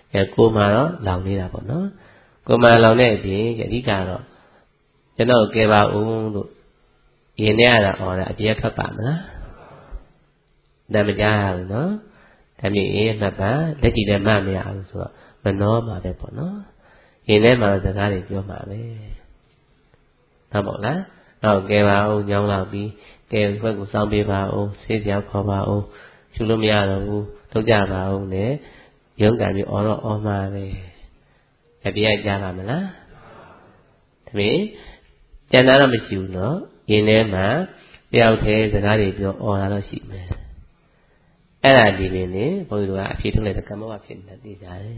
အဲကိုမှတော့လောင်နေတာပေါ့နော်ကိုမှလောင်တဲ့အပြင်အဓိကတော့ကျွန်တော်ကဲပါဦးလို့ရင်ထဲရတာအော်တာအပြည့်ထွက်ပါမလားဒါမကြားရဘူးနော်ဒါမြင်အေးမှတ်ပါလက်ကြည့်လည်းမှတ်မရဘူးဆိုတော့မနှောမှာပဲပေါ့နော်ရင်ထဲမှာစကားတွေပြောမှာပဲဟုတ်ပါလားတော့ကဲပါဦးညောင်းလောက်ပြီးကဲဘက်ကိုစောင်းပေးပါဦးဆေးစရာခေါ်ပါဦးရှုလို့မရတော့ဘူးထုတ်ကြပါဦးနဲ့ရုံးကန်ပြီးအော်တော့အော်မှာပဲအပြည့်ကြားပါမလားဒါပေမဲ့ကျန်တာတော့မရှိဘူးနော်ရင်ထဲမှာတယောက်တည်းစကားတွေပြောအော်လာတော့ရှိမယ်အဲ့ဒါဒီပင်လေဘုန်းကြီးတို့ကအဖြေထုတ်လိုက်တဲ့ကမ္မဝဖြစ်နေတာသိကြတယ်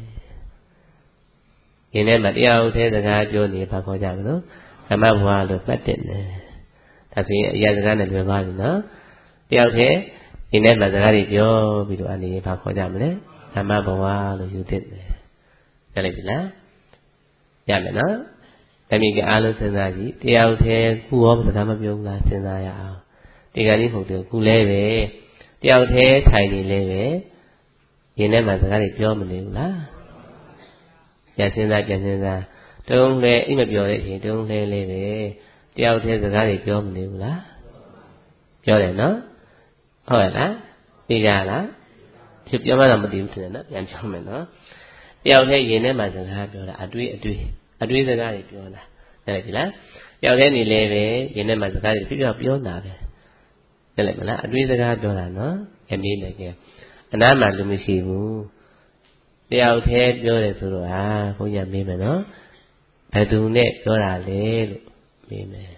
ရင်ထဲမှာတယောက်တည်းစကားပြောနေဘာခေါ်ကြမလို့ကမ္မဘဝလို့ပတ်တယ်လေဒါဆိုရင်အရာစကားနဲ့လွယ်ပါပြီနော်တယောက်တည်းရင်ထဲမှာစကားတွေပြောပြီးတော့အနေဘာခေါ်ကြမလဲကမ္မဘဝလို့ယူတဲ့တယ်ကြားလိုက်ပြီလားရမယ်နော်တမီကအားလုံးစဉ်းစားကြည့်တယောက်တည်းခုရောစကားမပြောဘူးလားစဉ်းစားရအောင်ဒီကနေ့မဟုတ်တယ်ခုလဲပဲတယောက်တည်းထိုင်နေလဲပဲရင်ထဲမှာစကားတွေပြောမနေဘူးလားပြန်စဉ်းစားပြန်စဉ်းစားတုံးလဲအိမ်မပြောတဲ့အချိန်တုံးလဲလဲပဲတယောက်တည်းစကားတွေပြောမနေဘူးလားပြောတယ်နော်ဟုတ်ရဲ့လားသိကြလားဒီပြောမှတော့မသိဘူးထင်တယ်နော်ပြန်ပြောမယ်နော်တယောက်တည်းရင်ထဲမှာစကားပြောတာအတွေးအတွေးအတွေးစကားတွေပြောတာဟုတ်တယ်ပြီလားတယောက်တည်းနေလဲပဲရင်ထဲမှာစကားတွေပြပြပြောတာပဲဟုတ်တယ်မလားအတွေးစကားပြောတာနော်အမေးလည်းကဲအနားမှာလူမရှိဘူးတယောက်တည်းပြောတယ်ဆိုတော့ဟာဘုန်းကြီးမေးမယ်နော်ဘယ်သူနဲ့ပြောတာလဲလို့မေးမယ်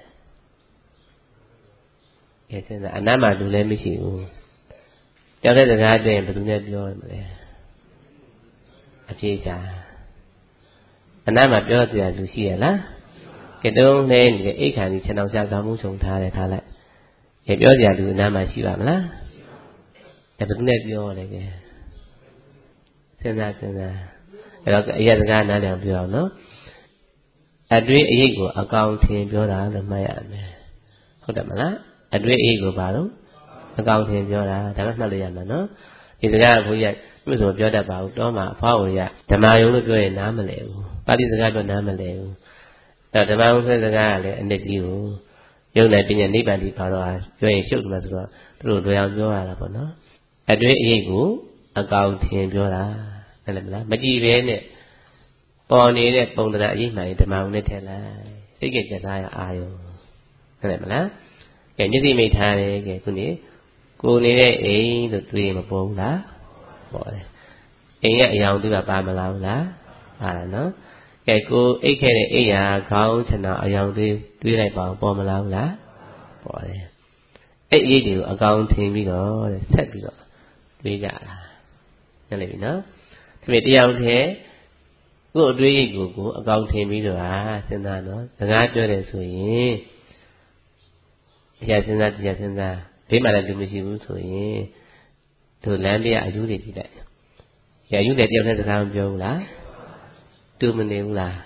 ကဲစဉ်းစားအနားမှာလူလည်းမရှိဘူးတယောက်တည်းစကားပြောရင်ဘယ်သူနဲ့ပြောရမလဲအပြေချာအနားမှာပြောကြရလူရှိရလားကဲတုံးနေနေအိတ်ခံပြီးခြံအောင်ရှာကောင်းမှုခြုံထားတယ်ထားလိုက်ကဲပြောကြရလူအနားမှာရှိပါမလားဘယ်သူနဲ့ပြောလဲကဲစဉ်းစားစဉ်းစားအဲ့တော့အရာစကားနားလည်အောင်ပြောအောင်နော်အတွေ့အရေးကိုအကောင်ထင်ပြောတာလို့မှတ်ရမယ်ဟုတ်တယ်မလားအတွေ့အရေးကိုပါတော့အကောင်ထင်ပြောတာဒါမှမှတ်လို့ရမှာနော်ဒီစကားကဘုရားမြို့ဆိုပြောတတ်ပါဘူးတောမှာအဖွားဝင်ရဓမ္မယုံလို့ပြောရင်နားမလည်ဘူးပါဠိစကားပြောနားမလည်ဘူးအဲ့ဓမ္မယုံဆိုတဲ့စကားကလည်းအနစ်ကြီးကိုယုံနဲ့ပညာနိဗ္ဗာန်ဒီပါတော့ပြောရင်ရှုပ်တယ်ဆိုတော့သူတို့လွယ်အောင်ပြောရတာပေါ့နော်အတွေ့အရေးကိုအကောင်ထင်ပြောတာဟုတ်တယ်မလားမကြည့်ပဲနဲ့ပေါ်နေတဲ့ပုံသဏ္ဍာန်အရေးမှန်ဓမ္မယုံနဲ့ထည့်လိုက်စိတ်ကကြစားရအာယုံဟုတ်တယ်မလားကဲမျက်စိမိတ်ထားတယ်ကဲခုနေကိုနေတဲ့အိမ်လို့တွေးမပေါ်ဘူးလားပေါ်တယ်အိမ်ရဲ့အယောင်သူကပါမလားဘူးလားပါလားနော်ကဲကိုအိတ်ခဲ့တဲ့အိယာခေါင်းချနာအယောင်တွေးတွေးလိုက်ပါပေါ်မလားဘူးလားပေါ်တယ်အဲ့အရေးတွေကိုအကောင်ထင်ပြီးတော့ဆက်ပြီးတော့တွေးကြတာဟုတ်လိမ့်ပြီနော်ဒီမဲ့တယောက်တည်းကိုအတွေးကိုကိုအကောင်ထင်ပြီးတော့ဟာစဉ်းစားနော်စကားပြောတယ်ဆိုရင်အရာစဉ်းစားတရားစဉ်းစားဘေးမှာလည်းလူမရှိဘူးဆိုရင်သူလမ်းပြအယူတွေကြည့်လိုက်ရအယူတွေတယောက်တည်းစကားမပြောဘူးလားတူမနေဘူးလား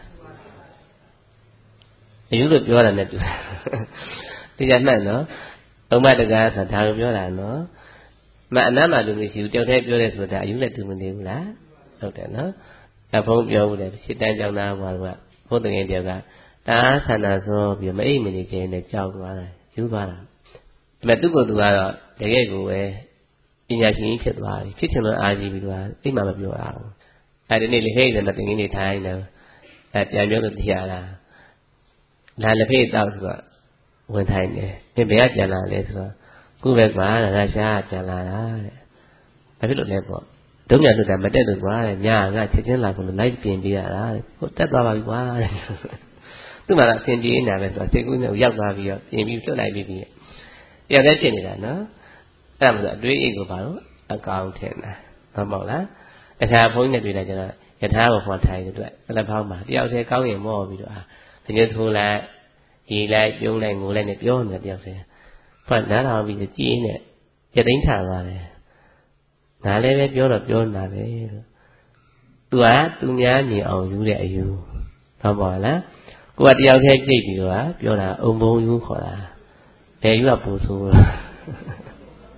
အယူလို့ပြောတာနဲ့တူတရားမှတ်နော်သုံးမတကားဆိုတာဒါကိုပြောတာနော်မအနားမှာလူမရှိဘူးတယောက်တည်းပြောတယ်ဆိုတာအယူနဲ့တူမနေဘူးလားဟုတ်တယ်နော်အဖုံးပြောဘူးလေရှစ်တန်းကြောင်းသားဘာလို့ကဘုဒ္ဓငယ်တယောက်ကတာဆန္ဒဆိုပြီးမအိမ်မနေခြင်းနဲ့ကြောက်သွားတယ်ယူသွားတာဒါပေမဲ့သူ့ကိုယ်သူကတော့တကယ်ကိုပဲပညာရှင်ကြီးဖြစ်သွားပြီဖြစ်ချင်လို့အားကြီးပြီးတော့အိမ်မှာမပြောရဘူးအဲဒီနေ့လေဟဲ့တယ်နဲ့တင်ကြီးနေထိုင်တယ်အဲပြန်ပြောလို့တရားလားလာလက်ဖေးတောက်ဆိုတော့ဝင်ထိုင်တယ်မင်းဘယ်ကပြန်လာလဲဆိုတော့ခုပဲကွာရုရှားကပြန်လာတာတဲ့ဘာဖြစ်လို့လဲပေါ့ဒုံညာတို့ကမတက်လို့ကွာတဲ့ညာကချက်ချင်းလာလို့လိုက်ပြင်ပေးရတာတဲ့ဟိုတက်သွားပါပြီကွာတဲ့သူ့မှာအဆင်ပြေနေတာပဲဆိုတော့စိတ်ကူးနဲ့ရောက်သွားပြီးတော့ပြင်ပြီးလွတ်လိုက်ပြီးပြီတရားလည်းဖြစ်နေတာနော်အဲ့ဒါမှဆိုအတွေးအိတ်ကိုပါတော့အကောင်ထင်တာဟုတ်ပေါ့လားအခါဘုန်းကြီးနဲ့တွေ့လိုက်ကြတော့ယထာဘောဟောထိုင်တဲ့အတွက်အဲ့လက်ဖောင်းမှာတယောက်တည်းကောင်းရင်မောပြီးတော့တကယ်ထိုးလိုက်ရီလိုက်ပြုံးလိုက်ငိုလိုက်နဲ့ပြောနေတယောက်တည်းဖတ်နားထောင်ပြီးကြည်င်းနဲ့ရသိမ်းထားသွားတယ်ငါလည်းပဲပြောတော့ပြောနေတာပဲလို့သူကသူများမြင်အောင်ယူတဲ့အယူဟုတ်ပါလားကိုကတယောက်တည်းကြိတ်ပြီးတော့ပြောတာအုံဘုံယူခေါ်တာဘယ်ယူကပူဆိုးလား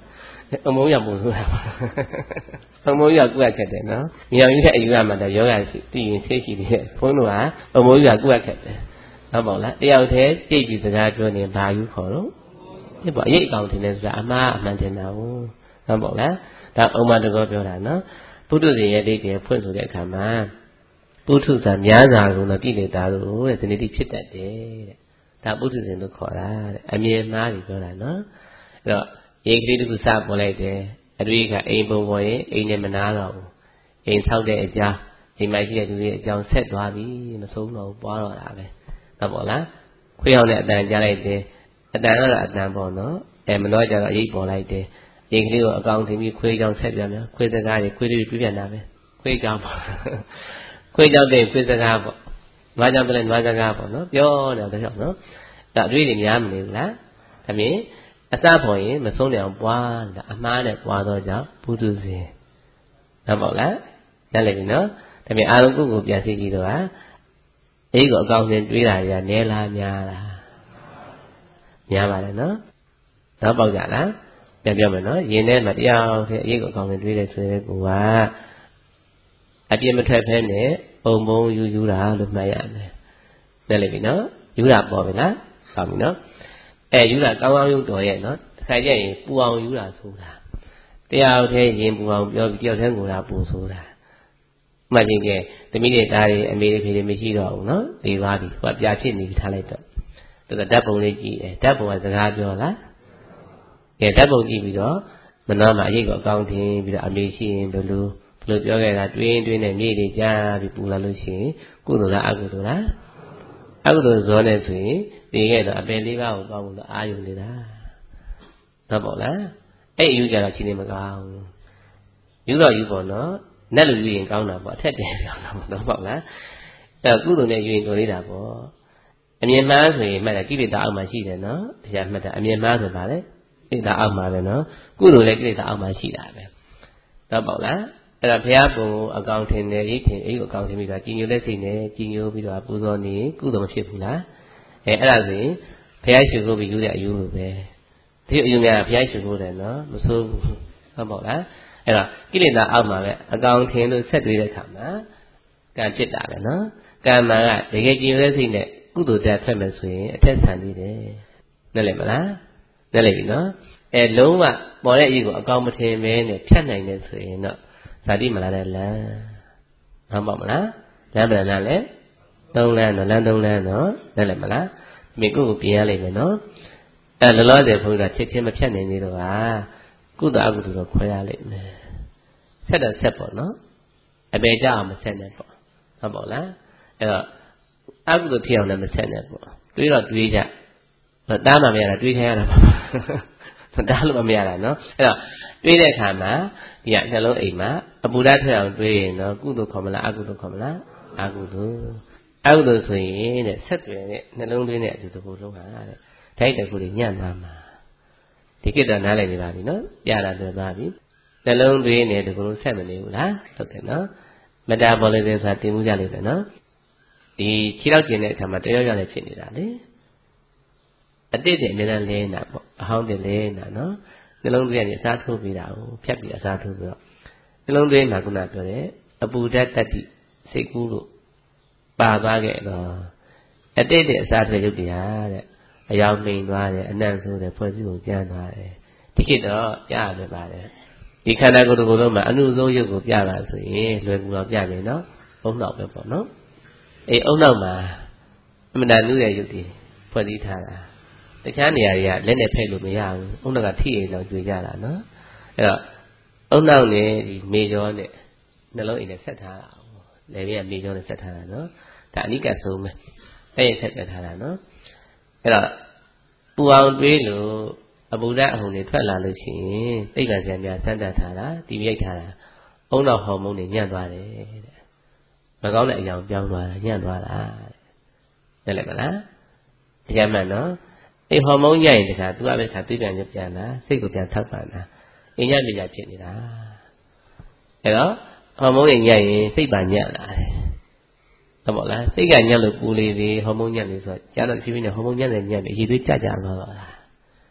အမုန်းရောက်ပုံဆိုတာအမုန်းရောက်ကုရခက်တယ်နော်မြောင်ကြီးတဲ့အယူရမှာတော့ယောဂသိရင်ဆေးရှိတယ်ဘုန်းတို့ကအမုန်းရောက်ကုရခက်တယ်ဟုတ်ပါလားတယောက်တည်းကြိတ်ပြီးစကားပြောနေဘာယူခေါ်တော့ဒီပေါ့အရေးအကောင်တင်နေဆိုတာအမှားအမှန်တင်တာဟုတ်ဟုတ်ပါလားဒါအုံမတကောပြောတာနော်ပုထုဇဉ်ရဲ့ဒိဋ္ဌိဖွင့်ဆိုတဲ့အခါမှာပုထုဇဉ်များစွာကတော့ကိလေသာတို့တဲ့ဇနိတိဖြစ်တတ်တယ်တဲ့ဒါပုထုဇဉ်လို့ခေါ်တာတဲ့အမြင်မှားကြီးပြောတာနော်အဲ့တော့ရေကလေးတစ်ခုစပေါ်လိုက်တယ်အတွေ့ကအိမ်ပုံပေါ်ရင်အိမ်နဲ့မနာတော့ဘူးအိမ်ဆောက်တဲ့အကြောင်းအိမ်မှာရှိတဲ့လူတွေအကြောင်းဆက်သွားပြီမဆုံးတော့ဘူးပွားတော့တာပဲဟုတ်ပါလားခွေးအောင်တဲ့အတန်ကြားလိုက်တယ်အတန်ကတော့အတန်ပေါ့နော်အဲမလို့ကြတော့အရေးပေါ်လိုက်တယ်ရေကလေးကိုအကောင်ထင်ပြီးခွေးကြောင်ဆက်ပြန်မယ်ခွေးစကားတွေခွေးတွေပြပြန်တာပဲခွေးကြောင်ပေါ့ခွေးကြောင်တဲ့ခွေးစကားပေါ့နွားကြောင်ပြလဲနွားစကားပေါ့နော်ပြောတယ်တော့နော်ဒါအတွေ့အကြုံများမနေဘူးလားဒါဖြင့်အစပေါ်ရင်မဆုံးတဲ့အောင်ပွားတာအမှားနဲ့ပွားတော့ကြောင့်ပုထုဇဉ်ဟုတ်ပါလားနားလည်ပြီနော်ဒါဖြင့်အာရုံကုကိုပြန်သိကြည့်တော့ဟာအဲ့ကိုအကောင်စဉ်တွေးတာတွေကနဲလားများလားများပါလေနော်တော့ပေါက်ကြလားပြန်ပြောမယ်နော်ယင်ထဲမှာတရားတဲ့အဲ့ကိုအကောင်စဉ်တွေးတယ်ဆိုတဲ့ကူကအပြစ်မထွက်ဖဲနဲ့ပုံပုံယူယူတာလို့မှတ်ရမယ်နားလည်ပြီနော်ယူတာပေါ်ပြီလားဟုတ်ပြီနော်အဲယူတာကောင်းကောင်းယူတော်ရဲ့နော်ခါကျရင်ပူအောင်ယူတာဆိုတာတရားတည်းရင်ပူအောင်ပြောပြီးတယောက်တည်းကိုယ်တာပူဆိုတာမှတ်ရင်ကသမီးတွေသားတွေအမေတွေဖေတွေမရှိတော့ဘူးနော်သိသွားပြီဟိုကပြဖြစ်နေပြီထားလိုက်တော့တော်တော်ဓာတ်ပုံလေးကြည့်တယ်ဓာတ်ပုံကစကားပြောလားကဲဓာတ်ပုံကြည့်ပြီးတော့မနှောမှာအရေးကိုအကောင်းထင်ပြီးတော့အမေရှိရင်ဘယ်လိုဘယ်လိုပြောခဲ့တာတွင်းတွင်းနဲ့မြေတွေကြားပြီးပူလာလို့ရှိရင်ကုသိုလ်လားအကုသိုလ်လားအကုသိုလ်ဇောနဲ့ဆိုရင်ဒီကဲတော့အပင်လေးပါးကိုပေါင်းလို့အာယုန်နေတာဟုတ်ပါလားအဲ့ယူကြတော့ချင်းနေမကောင်းယူတော့ယူပေါ့နော်နတ်လူယူရင်ကောင်းတာပေါ့အထက်တယ်ကောင်းတာပေါ့ဟုတ်ပါလားအဲ့ကုသိုလ်နဲ့ယူရင်တော်လေးတာပေါ့အမြင်မှားဆိုရင်မှတ်တယ်ကိလေသာအောက်မှာရှိတယ်နော်တရားမှတ်တာအမြင်မှားဆိုပါလေကိလေသာအောက်မှာပဲနော်ကုသိုလ်လည်းကိလေသာအောက်မှာရှိတာပဲဟုတ်ပါလားအဲ့ဒါဘုရားပုံကိုအကောင်ထင်တယ်ရိတ်ထင်အဲ့ကိုအကောင်ထင်ပြီးတော့ကြည်ညိုလက်စိတ်နဲ့ကြည်ညိုပြီးတော့ပူဇော်နေကုသိုလ်မဖြစ်ဘူးလားအဲအဲ့ဒါဆိုရင်ဘုရားရှိခိုးပြီးယူတဲ့အယူလိုပဲဒီအယူများဘုရားရှိခိုးတယ်နော်မဆိုးဘူးဟုတ်ပါလားအဲ့တော့ကိလေသာအောက်မှာပဲအကောင်ထင်လို့ဆက်တွေးတဲ့အခါမှာကံဖြစ်တာပဲနော်ကံမှာကတကယ်ကြည်ညိုလက်စိတ်နဲ့ကုသိုလ်တရားထွက်မယ်ဆိုရင်အထက်ဆန်သေးတယ်နားလည်မလားနားလည်ပြီနော်အဲလုံးဝပေါ်တဲ့အယူကိုအကောင်မထင်ပဲနဲ့ဖြတ်နိုင်တယ်ဆိုရင်တော့ဇာတိမလားတဲ့လမ်းဟုတ်ပါမလားလမ်းပြန်လာလဲသုံးလမ်းတော့လမ်းသုံးလမ်းတော့နားလည်မလားမိကုကိုပြင်ရလိမ့်မယ်နော်အဲလောလောဆယ်ဘုရားချက်ချင်းမဖြတ်နိုင်သေးတော့ဟာကုသအကုသိုလ်တော့ခွဲရလိမ့်မယ်ဆက်တော့ဆက်ပေါ့နော်အပေကြအောင်မဆက်နဲ့ပေါ့ဟုတ်ပါလားအဲတော့အကုသိုလ်ဖြစ်အောင်လည်းမဆက်နဲ့ပေါ့တွေးတော့တွေးကြတားမှမရတာတွေးခိုင်းရတာပါတားလို့မရတာနော်အဲ့တော့တွေးတဲ့အခါမှာဒီကနှလုံးအိမ်မှာအပူဓာတ်ထွက်အောင်တွေးရင်တော့ကုသိုလ်ခေါ်မလားအကုသိုလ်ခေါ်မလားအကုသိုလ်အကုသိုလ်ဆိုရင်တဲ့ဆက်သွယ်တဲ့နှလုံးသွင်းတဲ့အတူတူကိုလုံးဟာတဲ့ဓာတ်တကူတွေညံ့သွားမှာဒီကိတ္တနားလည်နေပါပြီနော်ပြတာတွေ့သွားပြီနှလုံးသွင်းတဲ့တကူလုံးဆက်မနေဘူးလားဟုတ်တယ်နော်မတာဘောလိတဲ့ဆိုတာတင်မှုကြလိမ့်မယ်နော်ဒီခြေထောက်ကျင်တဲ့အခါမှာတရောရောလည်းဖြစ်နေတာလေအတိတ်တွေအများနဲ့လဲနေတာပေါ့အဟောင်းတွေလဲနေတာနော်နှလုံးသွင်းရည်အစားထိုးပြီးတာကိုဖြတ်ပြီးအစားထိုးပြီးတော့နှလုံးသွင်းမှာခုနပြောတဲ့အပူဓာတ်တတိစိတ်ကူးလို့ပါသွားခဲ့တော့အတိတ်တွေအစားထိုးရုပ်တရားတဲ့အယောင်မိန်သွားတယ်အနံ့ဆိုးတယ်ဖွဲ့စည်းပုံကျန်းသွားတယ်ဒီခေတ်တော့ပြရမယ်ပါတယ်ဒီခန္ဓာကိုယ်တစ်ခုလုံးမှာအနုဆုံးရုပ်ကိုပြတာဆိုရင်လွယ်ကူတော့ပြမယ်နော်အုံနောက်ပဲပေါ့နော်အေးအုံနောက်မှာအမှန်တန်နုရဲ့ရုပ်တွေဖွဲ့စည်းထားတာတခြားနေရာတွေကလက်နဲ့ဖဲ့လို့မရဘူးအုံနောက်ကထိအိမ်တော့ကြွေကြတာနော်အဲ့တော့အုံနောက်နဲ့ဒီမေကျော်နဲ့နှလုံးအိမ်နဲ့ဆက်ထားတာလေဘေးကမေကျော်နဲ့ဆက်ထားတာနော်ဒါအနိကဆုံးပဲအဲ့ဒီဆက်ပြထားတာနော်အဲ့တော့ပူအောင်တွေးလို့အပူဓာတ်အဟုန်တွေထွက်လာလို့ရှိရင်သိက္ခာဆရာများစမ်းသပ်ထားတာဒီမြိုက်ထားတာအုံနောက်ဟော်မုန်းတွေညံ့သွားတယ်တဲ့မကောင်းတဲ့အကြောင်းပြောင်းသွားတာညံ့သွားတာတဲ့လည်းမလားအကြမ်းမှန်နော်အဲ့ဟော်မုန်းညံ့ရင်တခါသူကပဲခါတွေးပြန်ရပြန်လာစိတ်ကိုပြန်ထောက်ပံ့တာအင်းညံ့ပြကြဖြစ်နေတာအဲ့တော့ဟော်မုန်းညံ့ရင်စိတ်ပါညံ့လာတယ်ဟုတ်ပါလားစိတ်ကညံ့လို့ပူလေလေဟော်မုန်းညံ့လေဆိုတော့ကြားတော့ဖြည်းဖြည်းနဲ့ဟော်မုန်းညံ့တယ်ညံ့ပြီအည်သွေးကြကြသွားပါလား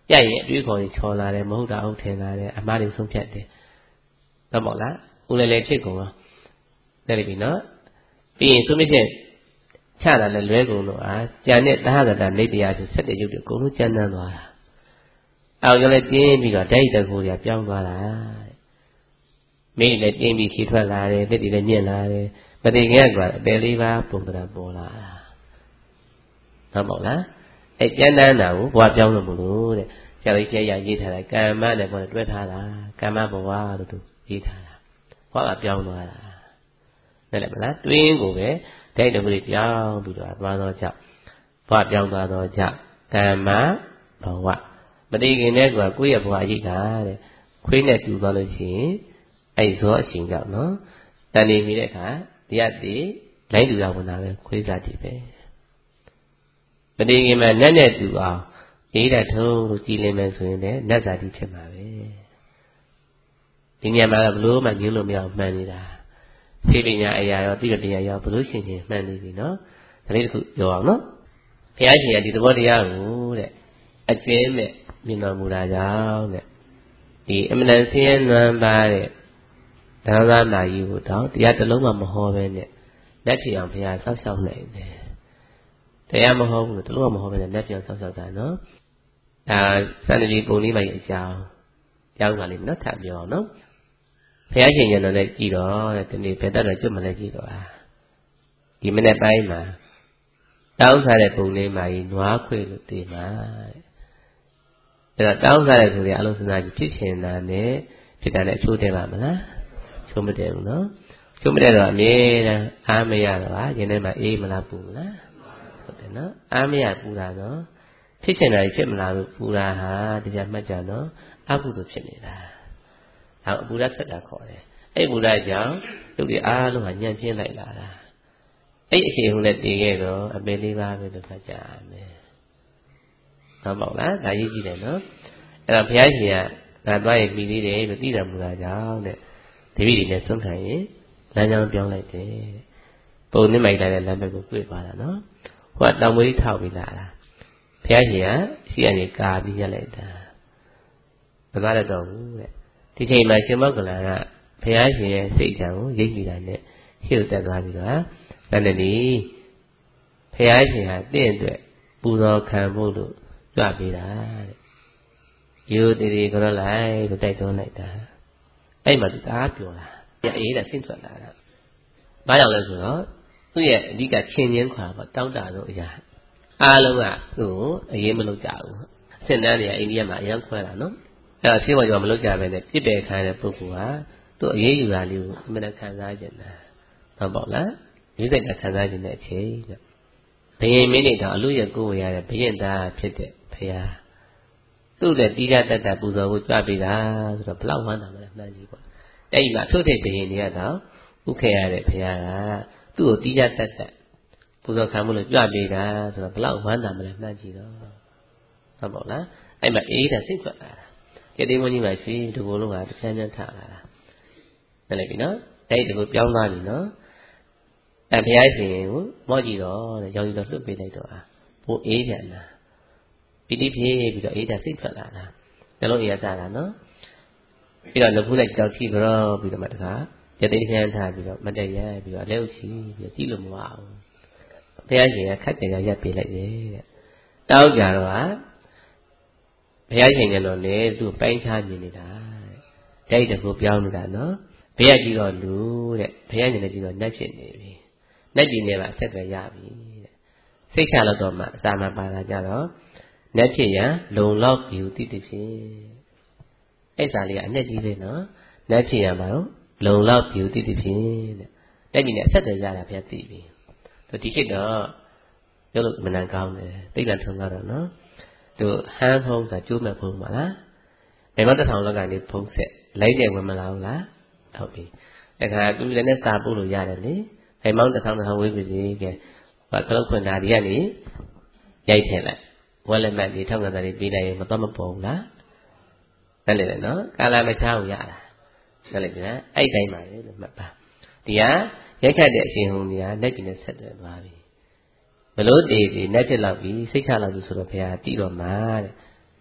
ပြတ်ရင်အတွေးခေါ်ရင်ချော်လာတယ်မဟုတ်တာဟုတ်ထင်လာတယ်အမှားတွေဆုံးဖြတ်တယ်တော့ပေါ့လားဦးလည်းလည်းဖြစ်ကုန်တော့တယ်ပြီနော်ပြီးရင်ဆုံးဖြတ်ချက်ချလာလဲလွဲကုန်တော့အာကြံတဲ့သဟဂတနေတရားဆိုဆက်တဲ့ရုပ်တွေအကုန်လုံးကျမ်းမ်းသွားတာအောက်ကျလည်းပြင်းပြီးတော့ဓာတ်တကူတွေကပြောင်းသွားတာမိလည်းပြင်းပြီးkhíထွက်လာတယ်လက်တွေလည်းညစ်လာတယ်မတိခင်ကအပယ်လေးပါပုံသဏ္ဍာန်ပေါ်လာတာဟုတ်ပေါ့လားအဲကျမ်းမ်းတာကိုဘဝပြောင်းလို့မလို့တဲ့ဆရာကြီးပြရရေးထားတာကမ္မနဲ့ပေါ်တွဲထားတာကမ္မဘဝလို့သူရေးထားတာဘဝကပြောင်းသွားတာနားလည်မလားတွင်းကိုပဲဓာတ်တကူတွေပြောင်းပြီးတော့သွားတော့ကြောင့်ဘဝပြောင်းသွားတော့ကြောင့်ကမ္မဘဝမတိခင်တဲ့ကွာကိုယ့်ရဲ့ဘဝအရေးကတဲ့ခွေးနဲ့တူသွားလို့ရှိရင်အဲ့ဇောအရှင်ကြောင့်နော်တန်နေမိတဲ့အခါတရားတည်လိုင်းတူရဝင်တာပဲခွေးစားတည်ပဲမတိခင်မှာနတ်နဲ့တူအောင်အေးတဲ့ထုံးလို့ကြည်လင်မယ်ဆိုရင်လည်းနတ်စာတိဖြစ်မှာပဲဒီညမှာဘလို့မှညင်းလို့မရအောင်မှန်နေတာစေပညာအရာရောသိပညာရောဘလို့ရှင်ရှင်မှန်နေပြီနော်ဒါလေးတစ်ခုပြောအောင်နော်ဘုရားရှင်ကဒီသဘောတရားကိုတဲ့အကျဉ်းနဲ့မြင်တော်မူတာကြောင့်တဲ့ဒီအမှန်တန်ဆင်းရဲနွမ်းပါတဲ့ဒါနနာကြီးကိုတော့တရားတစ်လုံးမှမဟောပဲနဲ့လက်ထီအောင်ဘုရားဆောက်ရှောက်နိုင်တယ်တရားမဟောဘူးလို့တစ်လုံးမှမဟောပဲနဲ့လက်ပြောင်ဆောက်ရှောက်တာနော်ဒါစန္ဒလီပုံလေးမှအကြောင်းရောက်ပါလိမ့်မယ်နော်ထပ်ပြောအောင်နော်ဘုရားရှင်ညတော်နဲ့ကြည်တော့တဲ့ဒီနေ့ဘယ်တတ်တော့ကျွတ်မလဲကြည်တော့ဟာဒီမနေ့ပိုင်းမှာတောင်းစားတဲ့ပုံလေးမှကြီးနွားခွေလို့တည်မှာတဲ့အဲ့တော့တောင်းစားတဲ့ဆိုရင်အလုံးစနာကြီးဖြစ်ရှင်တာနဲ့ဖြစ်တာနဲ့အချိုးတဲပါမလားချိုးမတဲဘူးနော်ချိုးမတဲတော့အမြဲတမ်းအားမရတော့ဟာရင်ထဲမှာအေးမလားပူမလားဟုတ်တယ်နော်အားမရပူတာနော်ဖြစ်ရှင်တာဖြစ်မလားလို့ပူတာဟာတရားမှတ်ကြနော်အကုသိုလ်ဖြစ်နေတာဒါအပူဓာတ်ဆက်တာခေါ်တယ်အဲ့ပူဓာတ်ကြောင့်လူတွေအားလုံးကညံ့ပြင်းလိုက်လာတာအဲ့အရှိန်ဟုနဲ့တည်ခဲ့တော့အပေလေးပါပဲလို့ဖတ်ကြရမယ်ဟုတ်ပါ့လားဒါရေးကြည့်တယ်နော်အဲ့တော့ဘုရားရှင်ကငါသွားရင်မိသေးတယ်လို့သိတော်မူတာကြောင့်တဲ့ဒီပိဋိနဲ့ဆုံးခံရင်လမ်းကြောင်းပြောင်းလိုက်တယ်ပုံနစ်မိုက်လိုက်တဲ့လမ်းဘက်ကိုတွေ့သွားတာနော်ဟိုကတောင်မွေးထောက်ပြီးလာတာဘုရားရှင်ကရှိကနေကာပြီးရက်လိုက်တာမသွားတတ်တော့ဘူးတဲ့ဒီချိန်မှာရှင်မောက္ကလန်ကဘုရားရှင်ရဲ့စိတ်ဓာတ်ကိုရိပ်မိတာနဲ့ရှေ့တက်သွားပြီးတော့တန်တဏီဘုရားရှင်ဟာတင့်အတွက်ပူဇော်ခံဖို့လို့ကြွပေးတာတဲ့ယူတည်တည်ကြောလိုက်လို့တိုက်တွန်းလိုက်တာအဲ့မှာသူကားပြောလာအေးတဲ့ဆင့်ထွက်လာတာဘာကြောင့်လဲဆိုတော့သူ့ရဲ့အဓိကချင်းချင်းခွာပေါ့တောင်းတဆုံးအရာအားလုံးကသူ့ကိုအရေးမလုပ်ကြဘူးအစင်တန်းတွေကအိန္ဒိယမှာအရန်ခွဲတာနော်အဲ့တော့ဆေးဝါးကြောင့်မလုပ်ကြဘဲနဲ့ပြစ်ပယ်ခံရတဲ့ပုဂ္ဂိုလ်ဟာသူ့အရေးယူတာလေးကိုအမှန်တန်ခံစားကြတာဟုတ်ပေါ့လားဒီစိတ်ကခံစားခြင်းတဲ့အချိန်တဲ့ဘယင်မင်းတွေတော့အလို့ရကိုယ်ရတဲ့ဘယင်သားဖြစ်တဲ့ဘုရားသူ့တဲ့တိကျတတ်တာပူဇော်ဖို့ကြွပေးတာဆိုတော့ဘလောက်ဝမ်းသာမလဲမှန်ကြီးပေါ့အဲ့ဒီမှာထုတ်တဲ့ဘယင်တွေကတော့ဥခေရတဲ့ဘုရားကသူ့ကိုတိကျတတ်တဲ့ပူဇော်ခံမှုလို့ကြွပေးတာဆိုတော့ဘလောက်ဝမ်းသာမလဲမှန်ကြီးတော့ဟုတ်ပေါ့လားအဲ့မှာအေးတဲ့စိတ်ထွက်လာတာကျေတေးမကြီးမှာရွှေဒီကိုလုံးကတဖြန်းဖြန်းထလာတာနားလည်ပြီနော်အဲ့ဒီကိုပြောင်းသွားပြီနော်အဲဘုရားရှင်ကိုမော့ကြည့်တော့တဲ့ရောင်ကြီးတော့လွတ်ပေးလိုက်တော့အာပိုအေးပြန်လာပိဋိပြေးပြီးတော့အေးတဲ့စိတ်ထွက်လာတာနှလုံးအေးရတာနော်ပြီးတော့နှဖူးလိုက်ကြောက်ကြည့်တော့ပြီးတော့မှတခါကျေတေးဖြန်းထားပြီးတော့မတည့်ရပြီးတော့လက်ဥချီပြီးကြည့်လို့မရအောင်ဘုရားရှင်ကခက်တယ်ရပ်ပေးလိုက်တယ်တဲ့တောက်ကြတော့ဟာဘုရားရှင်ကတော့လေသူ့ပိုင်းခြားမြင်နေတာတဲ့တိုက်တကူပြောင်းနေတာနော်ဘုရားကြည့်တော့လူတဲ့ဘုရားရှင်လည်းကြည့်တော့နှက်ဖြစ်နေပြီနှက်ကြည့်နေမှာအဆက်ပဲရပြီတဲ့စိတ်ချလို့တော့မှအစာမပါလာကြတော့နှက်ဖြစ်ရန်လုံလောက်ယူတိတိဖြစ်အဲ့စာလေးကအနဲ့ကြီးပဲနော်နှက်ဖြစ်ရမှာတော့လုံလောက်ယူတိတိဖြစ်တဲ့နှက်ကြည့်နေအဆက်တွေရတာဘုရားသိပြီသူဒီခေတ်တော့ပြောလို့မနန်ကောင်းတယ်တိတ်ကထုံတော့နော်သူဟန်းဖုံးဆိုကျိုးမဲ့ဖုံးပါလားဘယ်မှာတထောင်လောက်ကနေဖုံးဆက်လိုက်တယ်ဝင်မလာဘူးလားဟုတ်ပြီအခါသူလည်းနဲ့စာပို့လို့ရတယ်လေဟိမ်မောင်းတစ်ထောင်တစ်ထောင်ဝေးပြီစီကဲဘာကလောက်ခွင့်တာဒီကနေရိုက်ထည့်လိုက်ဝက်လက်မှတ်ဒီထောက်ကန်တာတွေပြီးလိုက်ရင်မတော့မပေါ်ဘူးလားนั่นလေနော်ကာလမချောင်းရတာนั่นလေနော်အဲ့တိုင်းပါလေလို့မှတ်ပါဒီဟာရိုက်ခတ်တဲ့အရှင်ဟုန်ကြီးကလက်ကျင်နဲ့ဆက်သွယ်သွားပြီဘလို့တည်ပြီးလက်ဖြစ်လောက်ပြီးစိတ်ချလောက်ပြီးဆိုတော့ဘုရားတည်တော့မှာတဲ့ဘ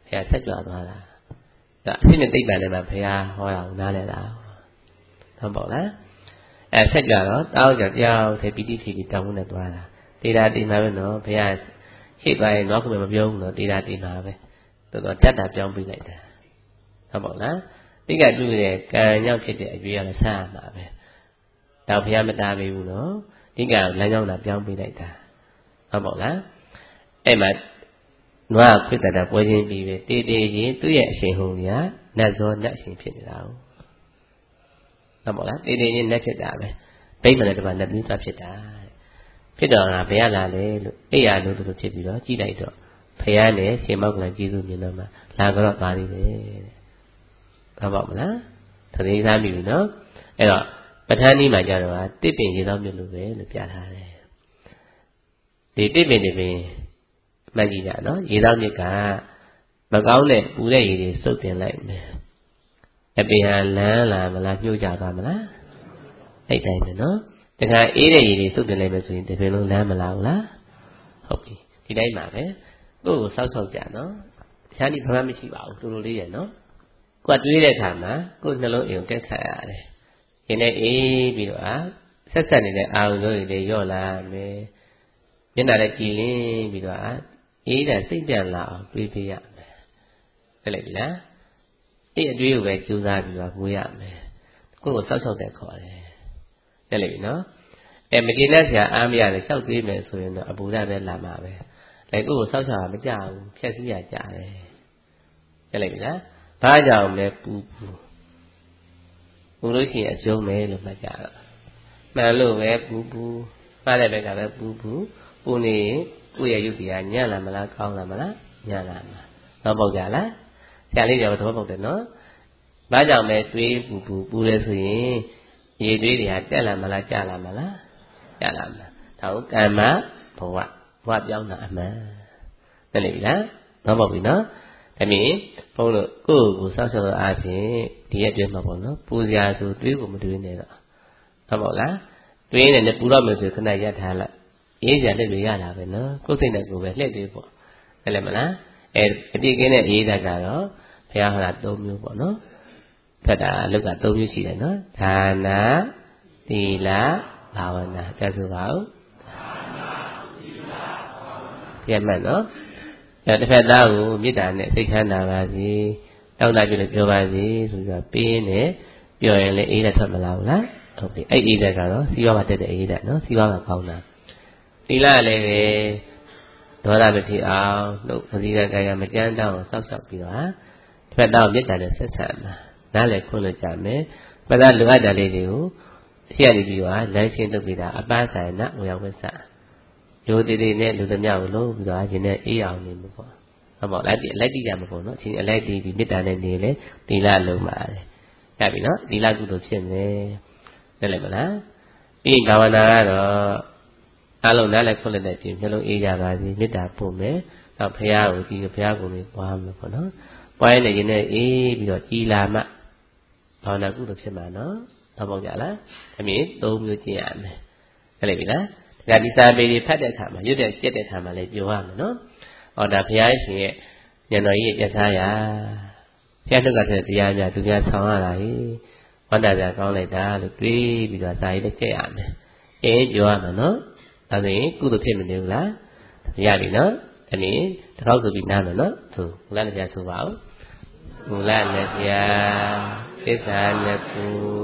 ဘုရားဆက်ကြွသွားတာဒါအဖြစ်နဲ့သိပ္ပံနဲ့မှဘုရားဟောတာကိုနားလည်တာဟုတ်ပေါ့လားအဲဆက်ကြတော့တောက်ကြတရားထဲပိဋိဖြီပြီးတောင်းနဲ့သွားတာတေတာတိမှာပဲနော်ဘုရားရှိသွားရင်တော့ခုမပြောဘူးနော်တေတာတိမှာပဲတော်တော်တက်တာပြောင်းပြီးလိုက်တာဟုတ်ပေါ့လားတိကပြုတဲ့ကံရောက်ဖြစ်တဲ့အကျွေးရလဲဆက်ရမှာပဲတော့ဘုရားမတားပေးဘူးနော်ဒီကလမ်းကြောင်းလာပြောင်းပြီးလိုက်တာဟုတ်ပေါ့လားအဲ့မှာနွားခွတ်တာပွဲချင်းပြီးပဲတေးတေးချင်းသူ့ရဲ့အရှင်ဟုံကြီးကနတ်ဇောနတ်အရှင်ဖြစ်နေတာဟုတ်ပေါ့လားတေးတေးချင်းနတ်ဖြစ်တာပဲဗိမ္မာန်လည်းတပါနတ်ပြီးသွားဖြစ်တာဖြစ်တော့ငါဘယ်ရလာလဲလို့အိယာလို့သူတို့ဖြစ်ပြီးတော့ကြည့်လိုက်တော့ဖယားနဲ့ရှင်မောက္ကလန်ကျေးဇူးမြင်တော့မှလာကြတော့ပါလိမ့်မယ်ဟုတ်ပါမလားသတိထားမိပြီနော်အဲ့တော့ပဋ္ဌာန်းကြီးမှာကြတော့တစ်ပင်ရေသောမြတ်လို့ပဲလို့ပြထားတယ်ဒီတစ်ပင်တွေပင်မှတ်ကြည့်ကြနော်ရေသောမြတ်ကမကောင်းတဲ့ပူတဲ့ရေတွေစုပ်တင်လိုက်မယ်အပင်ဟာလန်းလာမလားညှို့ကြသွားမလားအဲ့တိုင်းပဲနော်တခါအေးတဲ့ရေတွေစုပ်တင်လိုက်မယ်ဆိုရင်ဒီပင်လုံးလန်းမလားဟုတ်လားဟုတ်ပြီဒီတိုင်းပါပဲကိုယ့်ကိုစောက်စောက်ကြနော်ရှားဒီဘာမှမရှိပါဘူးတူတူလေးရနော်ကိုယ်တွေးတဲ့အခါမှာကိုယ်နှလုံးအိမ်ကိုကက်ခတ်ရတယ်ရင်းနဲ့အေးပြီးတော့ဆက်ဆက်နေတဲ့အာရုံတွေတွေရော့လာမယ်မျက်နှာလည်းကြည်လင်းပြီးတော့အေးတဲ့စိတ်ပြန်လာအောင်တွေးပေးရမယ်သိလိုက်ပြီလားအဲ့အတွေးကိုပဲကြိုးစားပြီးတော့ငိုရမယ်ကိုယ့်ကိုစောက်စောက်တဲ့ခေါ်တယ်သိလိုက်ပြီနော်အဲမကျေနပ်စရာအားမရတယ်လျှောက်တွေးမယ်ဆိုရင်တော့အပူဓာတ်ပဲလာမှာပဲလေကိုယ့်ကိုစောက်ချတာမကြဘူးဖြက်စီးရကြတယ်သိလိုက်ပြီလားဘာကြောင့်လဲပူပူပူလို့ရှိရင်အကျုံးမယ်လို့မှတ်ကြတော့မှန်လို့ပဲပူပူမှားတဲ့ဘက်ကပဲပူပူပူနေရင်ကိုယ့်ရဲ့ရုပ်တရားညံ့လာမလားကောင်းလာမလားညံ့လာမှာသဘောပေါက်ကြလားဆရာလေးတွေသဘောပေါက်တယ်နော်ဘာကြောင့်လဲတွေးပူပူပူလဲဆိုရင်ရေတွေးတွေကတက်လာမလားကျလာမလားကျလာမှာဒါကိုကမ္မဘဝဘဝပြောင်းတာအမှန်သိနေပြီလားသဘောပေါက်ပြီနော်ဒါမြင်ဘုန်းတို့ကိုယ့်ကိုယ်စောက်ရှောက်သောအားဖြင့်ဒီရက်တွင်းမှာပေါ့နော်ပူစရာဆိုတွေးကိုမတွေးနဲ့တော့ဟုတ်ပါလားတွေးနေနဲ့ပူတော့မယ်ဆိုခဏရပ်ထားလိုက်အေးစရာလက်တွေရတာပဲနော်ကိုယ်စိတ်နဲ့ကိုယ်ပဲလှည့်တွေးပေါ့ဟုတ်လဲမလားအဲအပြည့်ကင်းတဲ့အေးဓာတ်ကတော့ဘုရားဟောတာ၃မျိုးပေါ့နော်ဖတ်တာအလုတ်က၃မျိုးရှိတယ်နော်ဒါနာသီလဘာဝနာပြောဆိုပါဦးဒါနာသီလဘာဝနာပြတ်မှတ်နော်အဲတစ်ဖက်သားကိုမေတ္တာနဲ့စိတ်ချမ်းသာပါစေတောင်းတကြလို့ပြောပါစေဆိုပြီးတော့ပေးနေပြောရင်လည်းအေးဓာတ်ထွက်မလာဘူးလားဟုတ်ပြီအဲ့အေးဓာတ်ကတော့စီးပွားမှာတက်တဲ့အေးဓာတ်နော်စီးပွားမှာကောင်းတာသီလလည်းပဲဒေါသမဖြစ်အောင်နှုတ်ပစီကကာယမကြမ်းတောင်းအောင်စောက်ရှောက်ပြီးတော့တစ်ဖက်သားကိုမေတ္တာနဲ့ဆက်ဆံမှာနားလည်ခွင့်လွှတ်ကြမယ်ပဒလိုအပ်တာလေးတွေကိုရှေ့ရပြီးတော့လမ်းရှင်းလုပ်ပြီးတာအပန်းဆိုင်နာဝေယဝိသရိုတေတေနဲ့လူသမျှကိုလုံးပြီးတော့ရှင်နဲ့အေးအောင်နေမှာပေါ့ဟုတ်ပါလားလိုက်တိကြမှာပေါ့နော်အချင်းအလိုက်တီးပြီးမေတ္တာနဲ့နေလေသီလလုံးပါတယ်ရပြီနော်သီလကုသိုလ်ဖြစ်မယ်နားလည်မလားပြီးဘာဝနာကတော့အလုံးနားလည်ခွင့်လွှတ်တဲ့ပြင်မျိုးလုံးအေးကြပါစေမေတ္တာပို့မယ်နောက်ဘုရားကိုကြည့်ဘုရားကိုလေးပွားမယ်ပေါ့နော်ပွားရင်လည်းရှင်နဲ့အေးပြီးတော့ကြည်လာမှဘာဝနာကုသိုလ်ဖြစ်မှာနော်သဘောပေါက်ကြလားအမြင်၃မျိုးကျင့်ရမယ်နားလည်ပြီလားဒါဒီစာပေတွေဖတ်တဲ့အခါမှာရွတ်တဲ့ကြက်တဲ့အခါမှာလည်းပြောရမယ်နော်။ဟောဒါဘုရားရှင်ရဲ့ဉာဏ်တော်ကြီးရဲ့ပြသရာဘုရားတုတ်ကတဲ့တရားများသူများဆောင်ရတာဟိဝန္တာကြကောင်းလိုက်တာလို့တွေးပြီးတော့စာရေးလည်းကြက်ရမယ်။အဲပြောရမယ်နော်။ဒါဆိုရင်ကုသိုလ်ဖြစ်မနေဘူးလား။ရပြီနော်။အဲ့ဒီတစ်ခေါက်ဆိုပြီးနားမယ်နော်။သူမူလနဲ့ပြဆိုပါဦး။မူလနဲ့ပြသစ္စာနဲ့ကု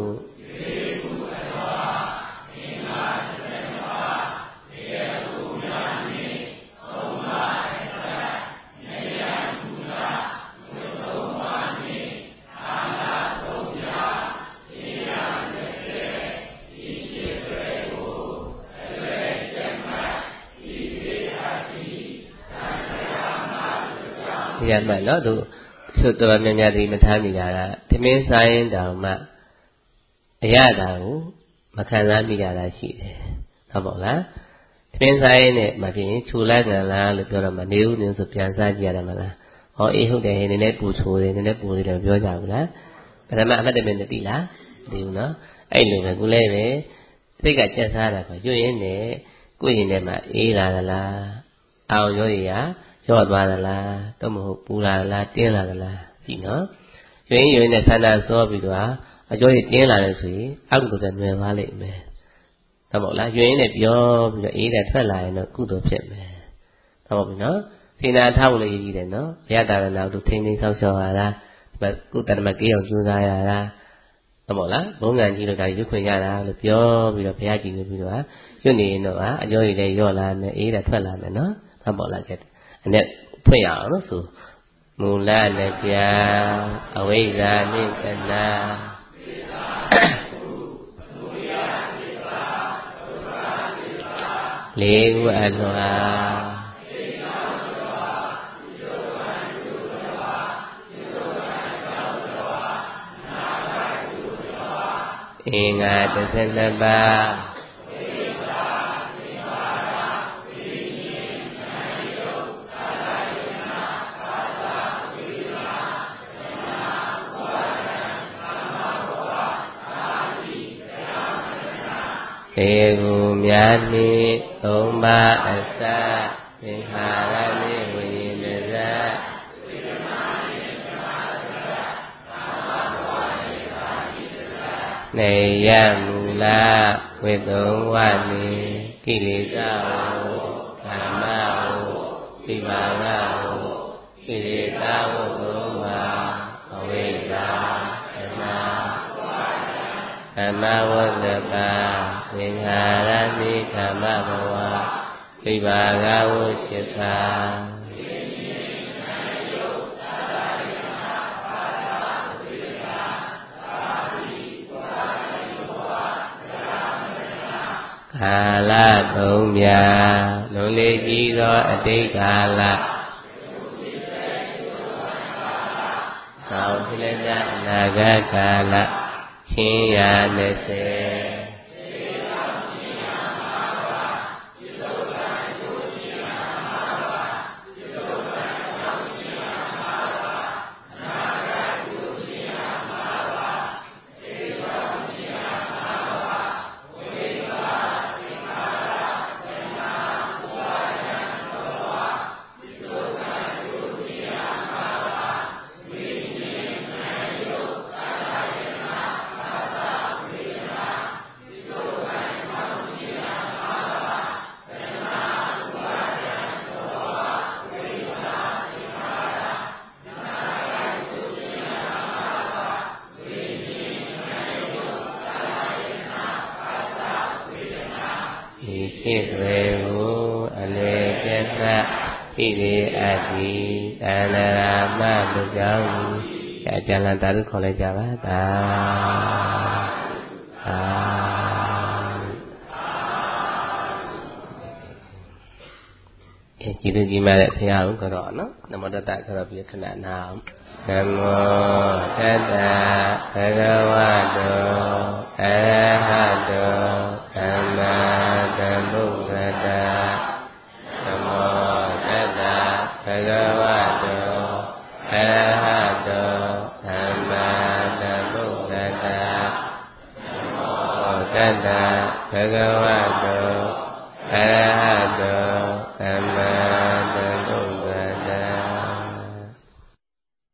ရမှတ်နော်သူသူတော်များများဒီမထားမိတာကသမင်းဆိုင်တောင်မှအရသာကိုမခံစားမိကြတာရှိတယ်ဟုတ်ပါ့လားသမင်းဆိုင်နဲ့မဖြစ်ရင်ခြူလိုက်ကန်လားလို့ပြောတော့မှနေဦးနေဆိုပြန်စားကြည့်ရတယ်မလားဟောအေးဟုတ်တယ်နည်းနည်းပူချိုးတယ်နည်းနည်းပူတယ်လို့ပြောကြဘူးလားပထမအမှတ်တမဲ့သိလားမသိဘူးနော်အဲ့လိုပဲကိုလည်းပဲစိတ်ကကြက်စားတာဆိုရွတ်ရင်းနဲ့ကိုယ့်ရင်ထဲမှာအေးလာသလားအောင်ရောရရော့သွားသလားတော့မဟုတ်ပူလာသလားတင်းလာသလားကြည့်နော်ရွှင်ရွှင်နဲ့ဆန္ဒစောပြီးတော့အကျော်ကြီးတင်းလာတယ်ဆိုရင်အကုသိုလ်ကနွယ်သွားလိမ့်မယ်ဟုတ်မဟုတ်လားရွှင်နဲ့ပြောပြီးတော့အေးတဲ့ထွက်လာရင်တော့ကုသိုလ်ဖြစ်မယ်ဟုတ်ပါပြီနော်စေနာထားဖို့လည်းရည်ကြီးတယ်နော်ဘုရားတာရဏတို့ထိန်းသိမ်းဆောက်ရှောက်ရတာကုသတမကေအောင်ကြိုးစားရတာဟုတ်မို့လားဘုံငံကြီးလို့ဒါရွတ်ခွင့်ရတာလို့ပြောပြီးတော့ဘုရားကြည်နေပြီးတော့ရွတ်နေရင်တော့အကျော်ကြီးလည်းရော့လာမယ်အေးတဲ့ထွက်လာမယ်နော်ဟုတ်မို့လားကျအနဲ့ဖွင့်ရအောင်လို့ဆိုမူလနဲ့ပြအဝိဇ္ဇာနိတနာလေးခုအလွာအင်္ဂါတစ်ဆယ်နှစ်ပါးေကူမြတ်နိသုံးပါးအစသင်္ခါရနိဝိညာဉ်ဇတ်နေယမူလဝိတုံဝနိကိလေသာဝဓမ္မဝဝိပါကဝကိလေသာဝသုံးပါးအဝိဇ္ဇာဓမ္မဓမ္မဝတ္တပါသင်္ခါရနိဓမ္မဘဝဝိပါကဝရှိပါကာလသုံးပြလုံးလေးကြီးသောအတိတ်ကာလသောဖြစ်လက်အနာဂတ်ကာလချင်းရာနှစ်ဆယ်ဖြစ်ရေကိုအလေကျက်သဣရိအတ္တိတဏ္ဍရာမလူကြောင့်အကျဉ်းလန်တာလို့ခေါ်လိုက်ကြပါသာအာအဲကြည်လူကြီးမတဲ့ဘုရားကိုကတော့နော်နမောတတကတော့ပြီးခဏနာအောင်နမောတတဘဂဝတောအရဟတောသမ္မာသမ္ဗုဒ္ဓတ္တနမောတတဘဂဝတောအရဟတောသမ္မာသမ္ဗုဒ္ဓတ္တနမောတတဘဂဝတော